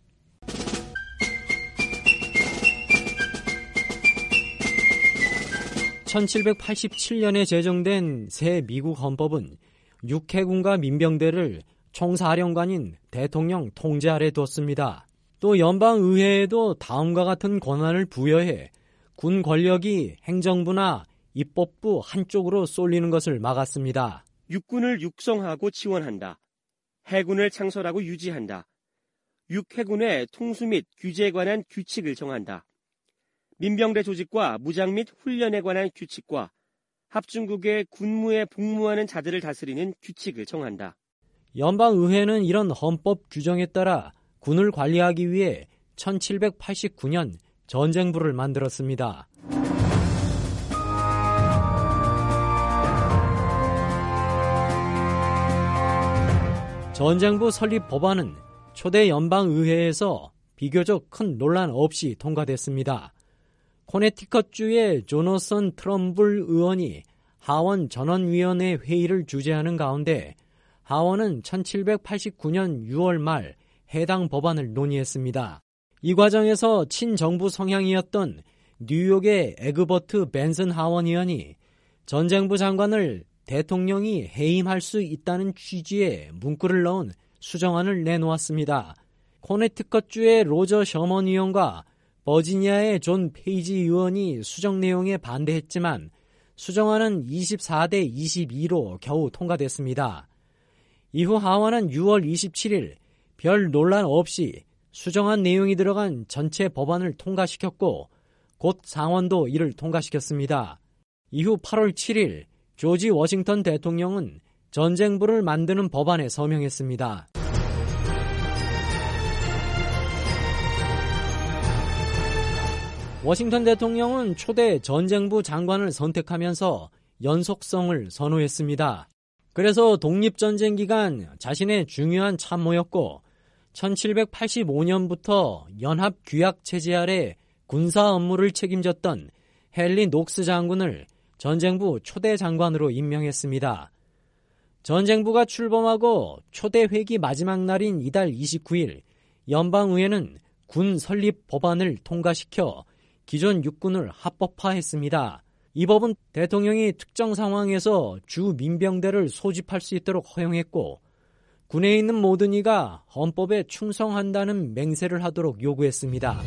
천칠백팔십칠년에 제정된 새 미국 헌법은 육해군과 민병대를 총사령관인 대통령 통제 아래 뒀습니다. 또 연방의회에도 다음과 같은 권한을 부여해 군 권력이 행정부나 입법부 한쪽으로 쏠리는 것을 막았습니다. 육군을 육성하고 지원한다. 해군을 창설하고 유지한다. 육해군의 통수 및 규제에 관한 규칙을 정한다. 민병대 조직과 무장 및 훈련에 관한 규칙과 합중국의 군무에 복무하는 자들을 다스리는 규칙을 정한다. 연방의회는 이런 헌법 규정에 따라 군을 관리하기 위해 천칠백팔십구년 전쟁부를 만들었습니다. 전쟁부 설립 법안은 초대 연방의회에서 비교적 큰 논란 없이 통과됐습니다. 코네티컷주의 조너선 트럼블 의원이 하원 전원위원회 회의를 주재하는 가운데 하원은 천칠백팔십구년 유월 말 해당 법안을 논의했습니다. 이 과정에서 친정부 성향이었던 뉴욕의 에그버트 벤슨 하원 의원이 전쟁부 장관을 대통령이 해임할 수 있다는 취지의 문구를 넣은 수정안을 내놓았습니다. 코네티컷주의 로저 셔먼 의원과 버지니아의 존 페이지 의원이 수정 내용에 반대했지만 수정안은 이십사 대 이십이로 겨우 통과됐습니다. 이후 하원은 유월 이십칠일 별 논란 없이 수정안 내용이 들어간 전체 법안을 통과시켰고 곧 상원도 이를 통과시켰습니다. 이후 팔월 칠일 조지 워싱턴 대통령은 전쟁부를 만드는 법안에 서명했습니다. 워싱턴 대통령은 초대 전쟁부 장관을 선택하면서 연속성을 선호했습니다. 그래서 독립전쟁 기간 자신의 중요한 참모였고 천칠백팔십오년부터 연합규약체제 아래 군사 업무를 책임졌던 헨리 녹스 장군을 전쟁부 초대 장관으로 임명했습니다. 전쟁부가 출범하고 초대 회기 마지막 날인 이달 이십구일 연방의회는 군 설립 법안을 통과시켜 기존 육군을 합법화했습니다. 이 법은 대통령이 특정 상황에서 주 민병대를 소집할 수 있도록 허용했고 군에 있는 모든 이가 헌법에 충성한다는 맹세를 하도록 요구했습니다.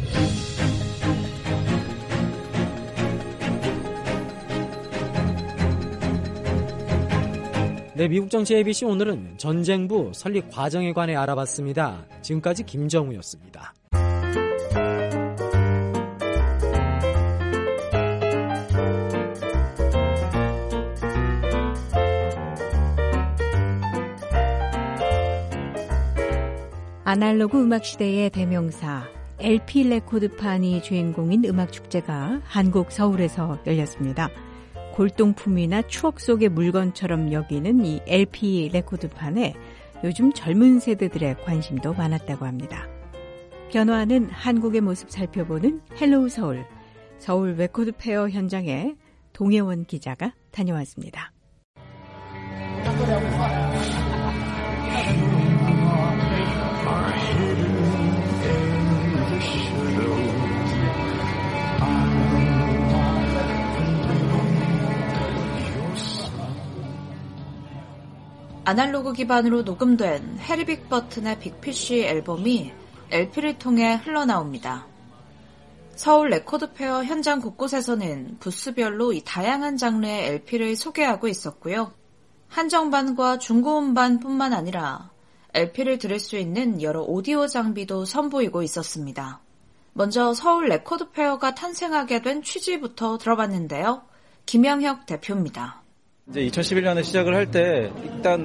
네, 미국 정치 에이비씨 오늘은 전쟁부 설립 과정에 관해 알아봤습니다. 지금까지 김정우였습니다. 아날로그 음악 시대의 대명사 엘피 레코드판이 주인공인 음악축제가 한국 서울에서 열렸습니다. 골동품이나 추억 속의 물건처럼 여기는 이 엘피 레코드판에 요즘 젊은 세대들의 관심도 많았다고 합니다. 변화하는 한국의 모습 살펴보는 헬로우 서울, 서울 레코드 페어 현장에 동혜원 기자가 다녀왔습니다. 아날로그 기반으로 녹음된 해리 빅 버튼의 빅피쉬 앨범이 엘피를 통해 흘러나옵니다. 서울 레코드 페어 현장 곳곳에서는 부스별로 이 다양한 장르의 엘피를 소개하고 있었고요. 한정반과 중고음반뿐만 아니라 엘피를 들을 수 있는 여러 오디오 장비도 선보이고 있었습니다. 먼저 서울 레코드 페어가 탄생하게 된 취지부터 들어봤는데요. 김영혁 대표입니다. 이제 이천십일년에 시작을 할 때 일단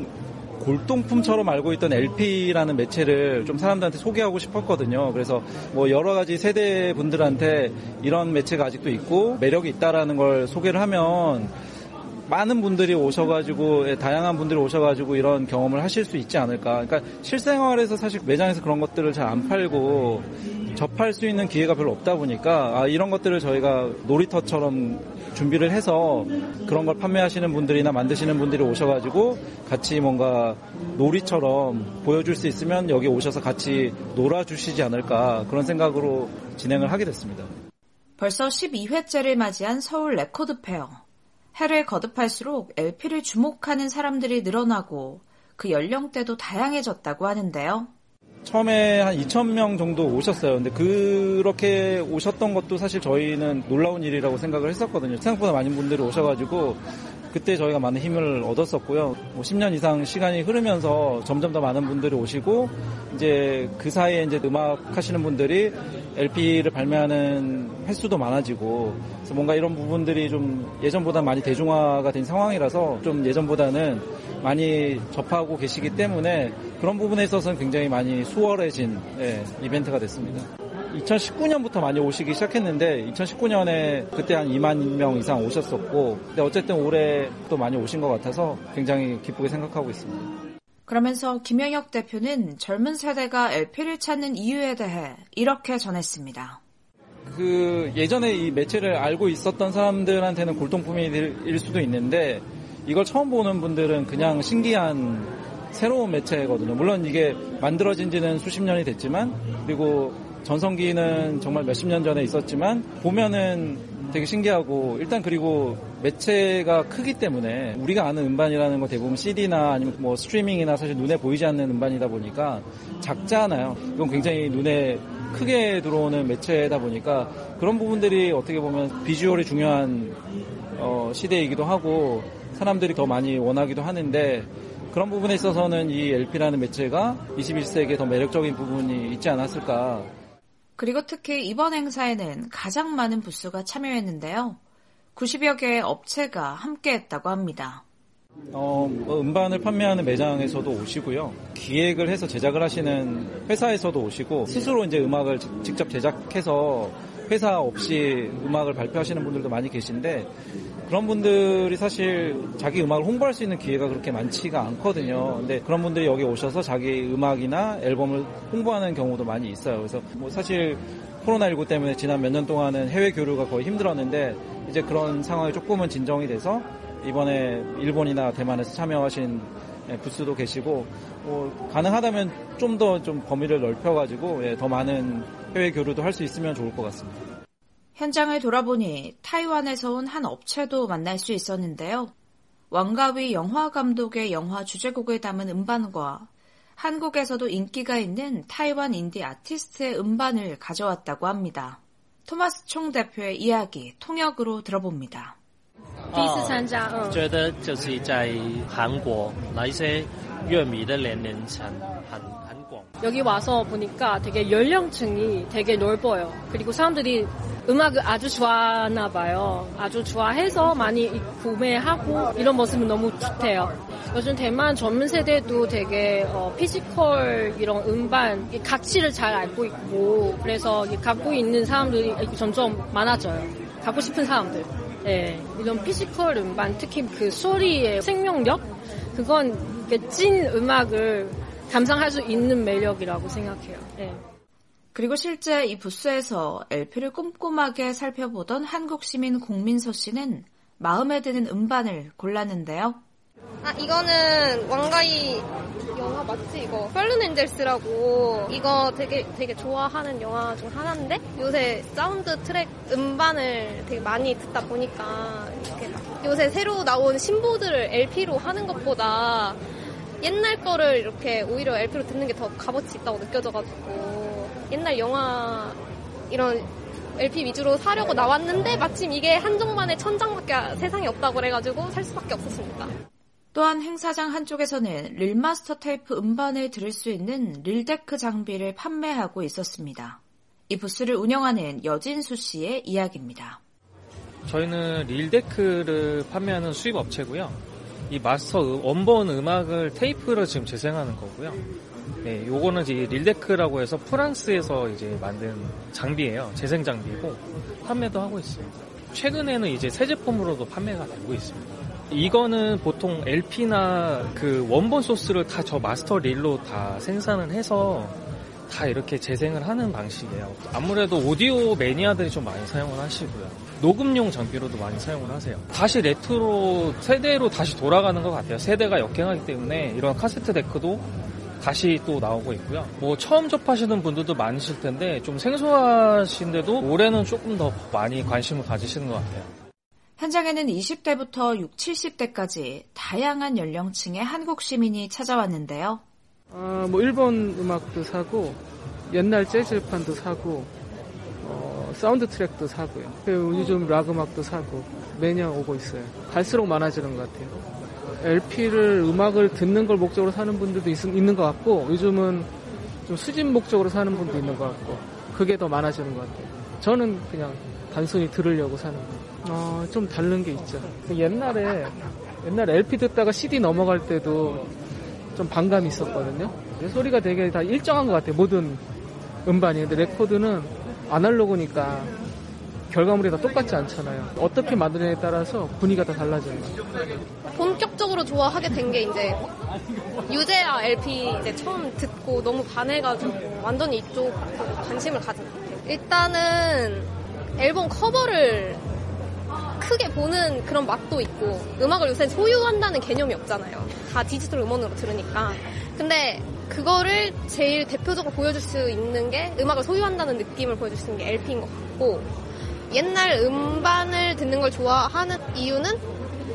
골동품처럼 알고 있던 엘피라는 매체를 좀 사람들한테 소개하고 싶었거든요. 그래서 뭐 여러 가지 세대 분들한테 이런 매체가 아직도 있고 매력이 있다라는 걸 소개를 하면 많은 분들이 오셔가지고 다양한 분들이 오셔가지고 이런 경험을 하실 수 있지 않을까. 그러니까 실생활에서 사실 매장에서 그런 것들을 잘 안 팔고 접할 수 있는 기회가 별로 없다 보니까 아, 이런 것들을 저희가 놀이터처럼 준비를 해서 그런 걸 판매하시는 분들이나 만드시는 분들이 오셔가지고 같이 뭔가 놀이처럼 보여줄 수 있으면 여기 오셔서 같이 놀아주시지 않을까 그런 생각으로 진행을 하게 됐습니다. 벌써 십이회째를 맞이한 서울 레코드 페어. 해를 거듭할수록 엘피를 주목하는 사람들이 늘어나고 그 연령대도 다양해졌다고 하는데요. 처음에 한 이천 명 정도 오셨어요. 근데 그렇게 오셨던 것도 사실 저희는 놀라운 일이라고 생각을 했었거든요. 생각보다 많은 분들이 오셔가지고 그때 저희가 많은 힘을 얻었었고요. 뭐 십 년 이상 시간이 흐르면서 점점 더 많은 분들이 오시고 이제 그 사이에 이제 음악 하시는 분들이 엘피를 발매하는 횟수도 많아지고 그래서 뭔가 이런 부분들이 좀 예전보다 많이 대중화가 된 상황이라서 좀 예전보다는 많이 접하고 계시기 때문에 그런 부분에 있어서는 굉장히 많이 수월해진 예, 이벤트가 됐습니다. 이천십구 년부터 많이 오시기 시작했는데 이천십구 년에 그때 한 이만 명 이상 오셨었고 근데 어쨌든 올해 또 많이 오신 것 같아서 굉장히 기쁘게 생각하고 있습니다. 그러면서 김영혁 대표는 젊은 세대가 엘피를 찾는 이유에 대해 이렇게 전했습니다. 그 예전에 이 매체를 알고 있었던 사람들한테는 골동품일 수도 있는데 이걸 처음 보는 분들은 그냥 신기한 새로운 매체거든요. 물론 이게 만들어진 지는 수십 년이 됐지만 그리고 전성기는 정말 몇십 년 전에 있었지만 보면은 되게 신기하고 일단 그리고 매체가 크기 때문에 우리가 아는 음반이라는 거 대부분 씨디나 아니면 뭐 스트리밍이나 사실 눈에 보이지 않는 음반이다 보니까 작잖아요. 이건 굉장히 눈에 크게 들어오는 매체다 보니까 그런 부분들이 어떻게 보면 비주얼이 중요한 어, 시대이기도 하고 사람들이 더 많이 원하기도 하는데 그런 부분에 있어서는 이 엘피라는 매체가 이십일 세기에 더 매력적인 부분이 있지 않았을까. 그리고 특히 이번 행사에는 가장 많은 부스가 참여했는데요. 구십여 개의 업체가 함께했다고 합니다. 어, 뭐 음반을 판매하는 매장에서도 오시고요. 기획을 해서 제작을 하시는 회사에서도 오시고 스스로 이제 음악을 직접 제작해서 회사 없이 음악을 발표하시는 분들도 많이 계신데 그런 분들이 사실 자기 음악을 홍보할 수 있는 기회가 그렇게 많지가 않거든요. 근데 그런 분들이 여기 오셔서 자기 음악이나 앨범을 홍보하는 경우도 많이 있어요. 그래서 뭐 사실 코로나십구 때문에 지난 몇 년 동안은 해외 교류가 거의 힘들었는데 이제 그런 상황이 조금은 진정이 돼서 이번에 일본이나 대만에서 참여하신 부스도 계시고 뭐 가능하다면 좀 더 좀 범위를 넓혀가지고 예, 더 많은 해외 교류도 할 수 있으면 좋을 것 같습니다. 현장을 돌아보니 타이완에서 온 한 업체도 만날 수 있었는데요. 왕가위 영화 감독의 영화 주제곡을 담은 음반과 한국에서도 인기가 있는 타이완 인디 아티스트의 음반을 가져왔다고 합니다. 토마스 총 대표의 이야기 통역으로 들어봅니다. 第一次参加，嗯，觉得就是在韩国那些乐迷的年龄层很很广。 여기 와서 보니까 되게 연령층이 되게 넓어요. 그리고 사람들이 음악을 아주 좋아하나 봐요. 아주 좋아해서 많이 구매하고 이런 모습은 너무 좋대요. 요즘 대만 젊은 세대도 되게 어, 피지컬 이런 음반 가치를 잘 알고 있고 그래서 갖고 있는 사람들이 점점 많아져요. 갖고 싶은 사람들. 네, 이런 피지컬 음반, 특히 그 소리의 생명력, 그건 찐 음악을 감상할 수 있는 매력이라고 생각해요. 네. 그리고 실제 이 부스에서 엘피를 꼼꼼하게 살펴보던 한국 시민 공민서 씨는 마음에 드는 음반을 골랐는데요. 아, 이거는 왕가이 영화 맞지? 이거 펄른 엔젤스라고 이거 되게 되게 좋아하는 영화 중 하나인데 요새 사운드 트랙 음반을 되게 많이 듣다 보니까 이렇게 요새 새로 나온 신보들을 엘피로 하는 것보다 옛날 거를 이렇게 오히려 엘피로 듣는 게 더 값어치 있다고 느껴져가지고 옛날 영화 이런 엘피 위주로 사려고 나왔는데 마침 이게 한정만에 천 장밖에 세상에 없다고 그래가지고 살 수밖에 없었습니다. 또한 행사장 한쪽에서는 릴마스터 테이프 음반을 들을 수 있는 릴데크 장비를 판매하고 있었습니다. 이 부스를 운영하는 여진수 씨의 이야기입니다. 저희는 릴데크를 판매하는 수입 업체고요. 이 마스터 원본 음악을 테이프로 지금 재생하는 거고요. 네, 요거는 이제 릴데크라고 해서 프랑스에서 이제 만든 장비예요. 재생 장비고 판매도 하고 있습니다. 최근에는 이제 새 제품으로도 판매가 되고 있습니다. 이거는 보통 엘피나 그 원본 소스를 다 저 마스터 릴로 다 생산을 해서 다 이렇게 재생을 하는 방식이에요. 아무래도 오디오 매니아들이 좀 많이 사용을 하시고요. 녹음용 장비로도 많이 사용을 하세요. 다시 레트로 세대로 다시 돌아가는 것 같아요. 세대가 역행하기 때문에 이런 카세트 데크도 다시 또 나오고 있고요. 뭐 처음 접하시는 분들도 많으실 텐데 좀 생소하신데도 올해는 조금 더 많이 관심을 가지시는 것 같아요. 현장에는 이십 대부터 육십, 칠십 대까지 다양한 연령층의 한국 시민이 찾아왔는데요. 아, 뭐 일본 음악도 사고 옛날 재즈판도 사고 어, 사운드 트랙도 사고요. 요즘 락 음악도 사고 매년 오고 있어요. 갈수록 많아지는 것 같아요. 엘피를 음악을 듣는 걸 목적으로 사는 분들도 있, 있는 것 같고 요즘은 좀 수집 목적으로 사는 분도 있는 것 같고 그게 더 많아지는 것 같아요. 저는 그냥 단순히 들으려고 사는 거예요. 어, 좀 다른 게 있죠. 옛날에 옛날에 엘피 듣다가 씨디 넘어갈 때도 좀 반감이 있었거든요. 소리가 되게 다 일정한 것 같아요. 모든 음반이. 근데 레코드는 아날로그니까 결과물이 다 똑같지 않잖아요. 어떻게 만드느냐에 따라서 분위기가 다 달라져요. 본격적으로 좋아하게 된 게 이제 유재하 엘피 이제 처음 듣고 너무 반해가지고 완전히 이쪽 관심을 가진 것 같아요. 일단은 앨범 커버를 크게 보는 그런 맛도 있고 음악을 요새 소유한다는 개념이 없잖아요. 다 디지털 음원으로 들으니까. 근데 그거를 제일 대표적으로 보여줄 수 있는 게 음악을 소유한다는 느낌을 보여줄 수 있는 게 엘피인 것 같고 옛날 음반을 듣는 걸 좋아하는 이유는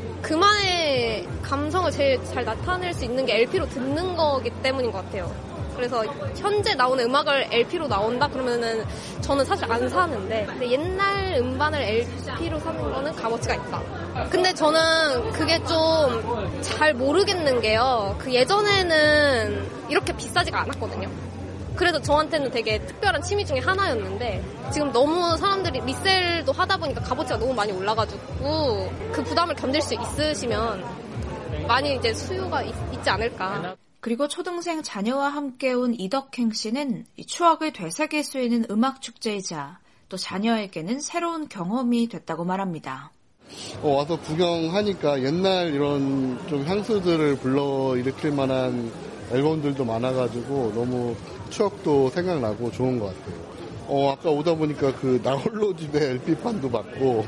그만의 감성을 제일 잘 나타낼 수 있는 게 엘피로 듣는 거기 때문인 것 같아요. 그래서 현재 나오는 음악을 엘피로 나온다 그러면은 저는 사실 안 사는데 근데 옛날 음반을 엘피로 사는 거는 값어치가 있다. 근데 저는 그게 좀 잘 모르겠는 게요. 그 예전에는 이렇게 비싸지가 않았거든요. 그래서 저한테는 되게 특별한 취미 중에 하나였는데 지금 너무 사람들이 리셀도 하다 보니까 값어치가 너무 많이 올라가지고 그 부담을 견딜 수 있으시면 많이 이제 수요가 있, 있지 않을까. 그리고 초등생 자녀와 함께 온 이덕행 씨는 이 추억을 되새길 수 있는 음악 축제이자 또 자녀에게는 새로운 경험이 됐다고 말합니다. 어, 와서 구경하니까 옛날 이런 좀 향수들을 불러일으킬 만한 앨범들도 많아가지고 너무 추억도 생각나고 좋은 것 같아요. 어, 아까 오다 보니까 그 나홀로 집에 엘피판도 봤고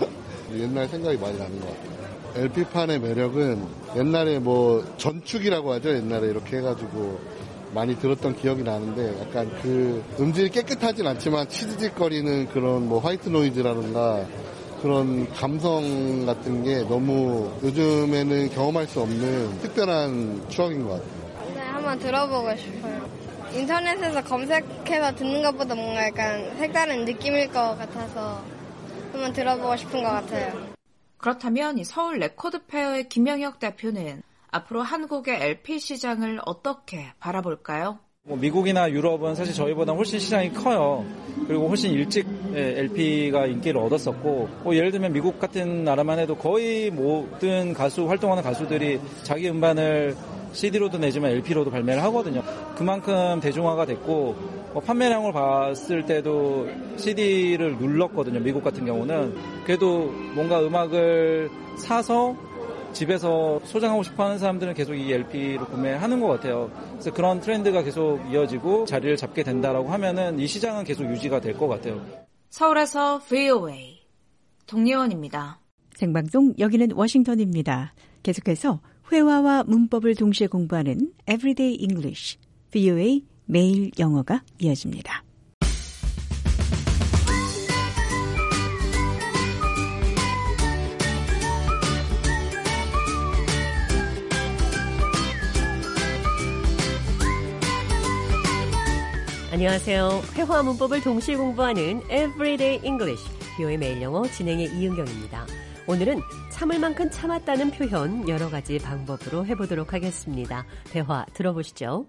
옛날 생각이 많이 나는 것 같아요. 엘피판의 매력은 옛날에 뭐 전축이라고 하죠. 옛날에 이렇게 해가지고 많이 들었던 기억이 나는데 약간 그 음질이 깨끗하진 않지만 치즈직거리는 그런 뭐 화이트 노이즈라든가 그런 감성 같은 게 너무 요즘에는 경험할 수 없는 특별한 추억인 것 같아요. 네, 한번 들어보고 싶어요. 인터넷에서 검색해서 듣는 것보다 뭔가 약간 색다른 느낌일 것 같아서 한번 들어보고 싶은 것 같아요. 그렇다면 이 서울 레코드 페어의 김영혁 대표는 앞으로 한국의 엘피 시장을 어떻게 바라볼까요? 뭐 미국이나 유럽은 사실 저희보다 훨씬 시장이 커요. 그리고 훨씬 일찍 엘피가 인기를 얻었었고 뭐 예를 들면 미국 같은 나라만 해도 거의 모든 가수 활동하는 가수들이 자기 음반을 씨디로도 내지만 엘피로도 발매를 하거든요. 그만큼 대중화가 됐고 뭐 판매량을 봤을 때도 씨디를 눌렀거든요. 미국 같은 경우는. 그래도 뭔가 음악을 사서 집에서 소장하고 싶어하는 사람들은 계속 이 엘피로 구매하는 것 같아요. 그래서 그런 트렌드가 계속 이어지고 자리를 잡게 된다라고 하면은 이 시장은 계속 유지가 될 것 같아요. 서울에서 브이오에이 동예원입니다. 생방송 여기는 워싱턴입니다. 계속해서 회화와 문법을 동시에 공부하는 Everyday English, 브이오에이 매일 영어가 이어집니다. 안녕하세요. 회화 문법을 동시에 공부하는 Everyday English, 브이오에이 매일 영어 진행의 이은경입니다. 오늘은 참을 만큼 참았다는 표현 여러 가지 방법으로 해보도록 하겠습니다. 대화 들어보시죠.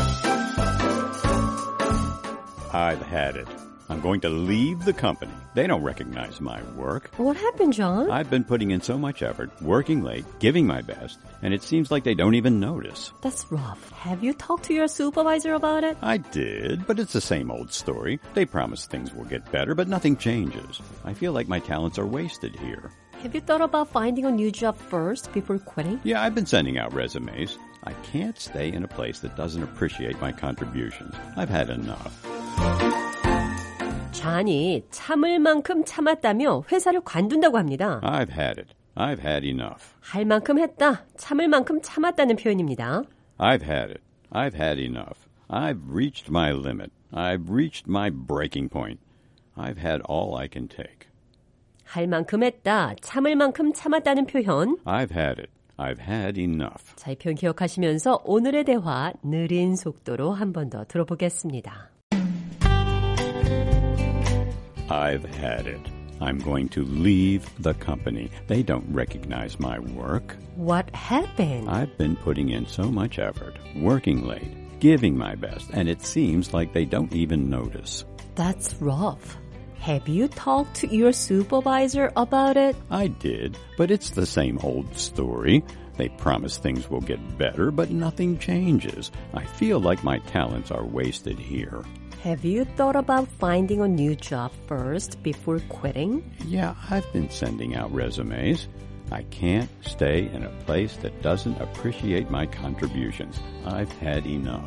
I've had it. I'm going to leave the company. They don't recognize my work. What happened, John? I've been putting in so much effort, working late, giving my best, and it seems like they don't even notice. That's rough. Have you talked to your supervisor about it? I did, but it's the same old story. They promise things will get better, but nothing changes. I feel like my talents are wasted here. Have you thought about finding a new job first before quitting? Yeah, I've been sending out resumes. I can't stay in a place that doesn't appreciate my contributions. I've had enough. 잔이 참을 만큼 참았다며 회사를 관둔다고 합니다. I've had it. I've had enough. 할 만큼 했다, 참을 만큼 참았다는 표현입니다. I've had it. I've had enough. I've reached my limit. I've reached my breaking point. I've had all I can take. 할 만큼 했다, 참을 만큼 참았다는 표현. I've had it. I've had enough. 자, 이 표현 기억하시면서 오늘의 대화 느린 속도로 한 번 더 들어보겠습니다. I've had it. I'm going to leave the company. They don't recognize my work. What happened? I've been putting in so much effort, working late, giving my best, and it seems like they don't even notice. That's rough. Have you talked to your supervisor about it? I did, but it's the same old story. They promise things will get better, but nothing changes. I feel like my talents are wasted here. Have you thought about finding a new job first before quitting? Yeah, I've been sending out resumes. I can't stay in a place that doesn't appreciate my contributions. I've had enough.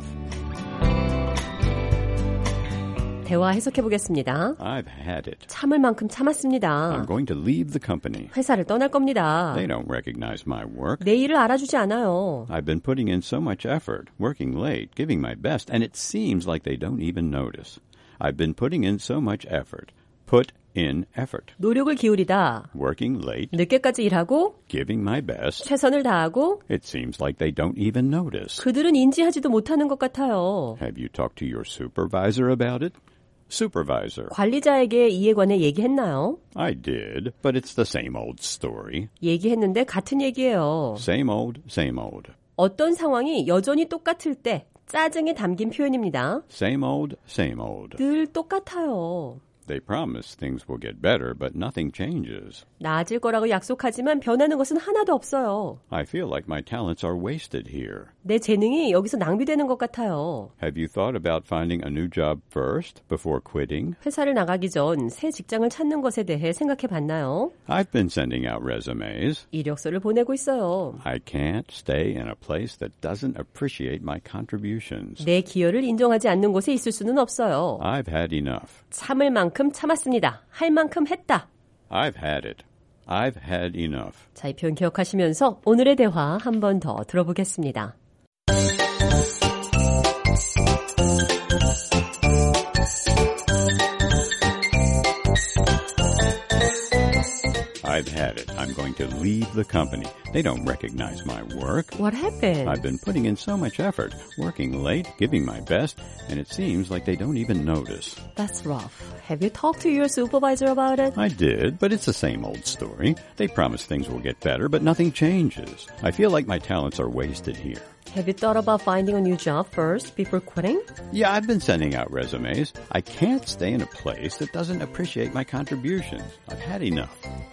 대화 해석해 보겠습니다. I've had it. 참을 만큼 참았습니다. I'm going to leave the company. 회사를 떠날 겁니다. They don't recognize my work. 내 일을 알아주지 않아요. I've been putting in so much effort, working late, giving my best, and it seems like they don't even notice. I've been putting in so much effort. Put in effort. 노력을 기울이다. Working late. 늦게까지 일하고. Giving my best. 최선을 다하고. It seems like they don't even notice. 그들은 인지하지도 못하는 것 같아요. Have you talked to your supervisor about it? Supervisor. 관리자에게 이에 관해 얘기했나요? I did, but it's the same old story. 얘기했는데 같은 얘기예요. Same old, same old. 어떤 상황이 여전히 똑같을 때 짜증이 담긴 표현입니다. Same old, same old. 늘 똑같아요. They promise things will get better, but nothing changes. 나아질 거라고 약속하지만 변하는 것은 하나도 없어요. I feel like my talents are wasted here. 내 재능이 여기서 낭비되는 것 같아요. Have you thought about finding a new job first before quitting? 회사를 나가기 전 새 직장을 찾는 것에 대해 생각해 봤나요? I've been sending out resumes. 이력서를 보내고 있어요. I can't stay in a place that doesn't appreciate my contributions. 내 기여를 인정하지 않는 곳에 있을 수는 없어요. I've had enough. 참을 만큼 참았습니다. 할 만큼 했다. I've had it. I've had enough. 자, 이 표현 기억하시면서 오늘의 대화 한 번 더 들어보겠습니다. I've had it. I'm going to leave the company. They don't recognize my work. What happened? I've been putting in so much effort, working late, giving my best, and it seems like they don't even notice. That's rough. Have you talked to your supervisor about it? I did, but it's the same old story. They promise things will get better, but nothing changes. I feel like my talents are wasted here. Have you thought about finding a new job first before quitting? Yeah, I've been sending out resumes. I can't stay in a place that doesn't appreciate my contributions. I've had enough.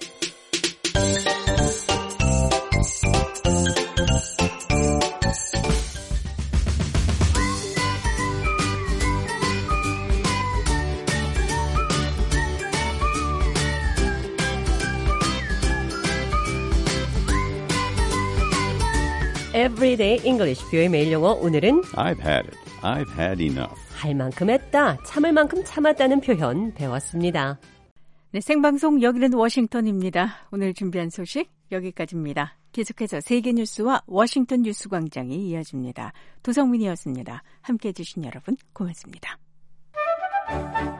Everyday English, 뷰의 매일 영어. 오늘은 I've had it. I've had enough. 할 만큼 했다, 참을 만큼 참았다는 표현 배웠습니다. 네, 생방송 여기는 워싱턴입니다. 오늘 준비한 소식 여기까지입니다. 계속해서 세계뉴스와 워싱턴 뉴스광장이 이어집니다. 도성민이었습니다. 함께해 주신 여러분 고맙습니다.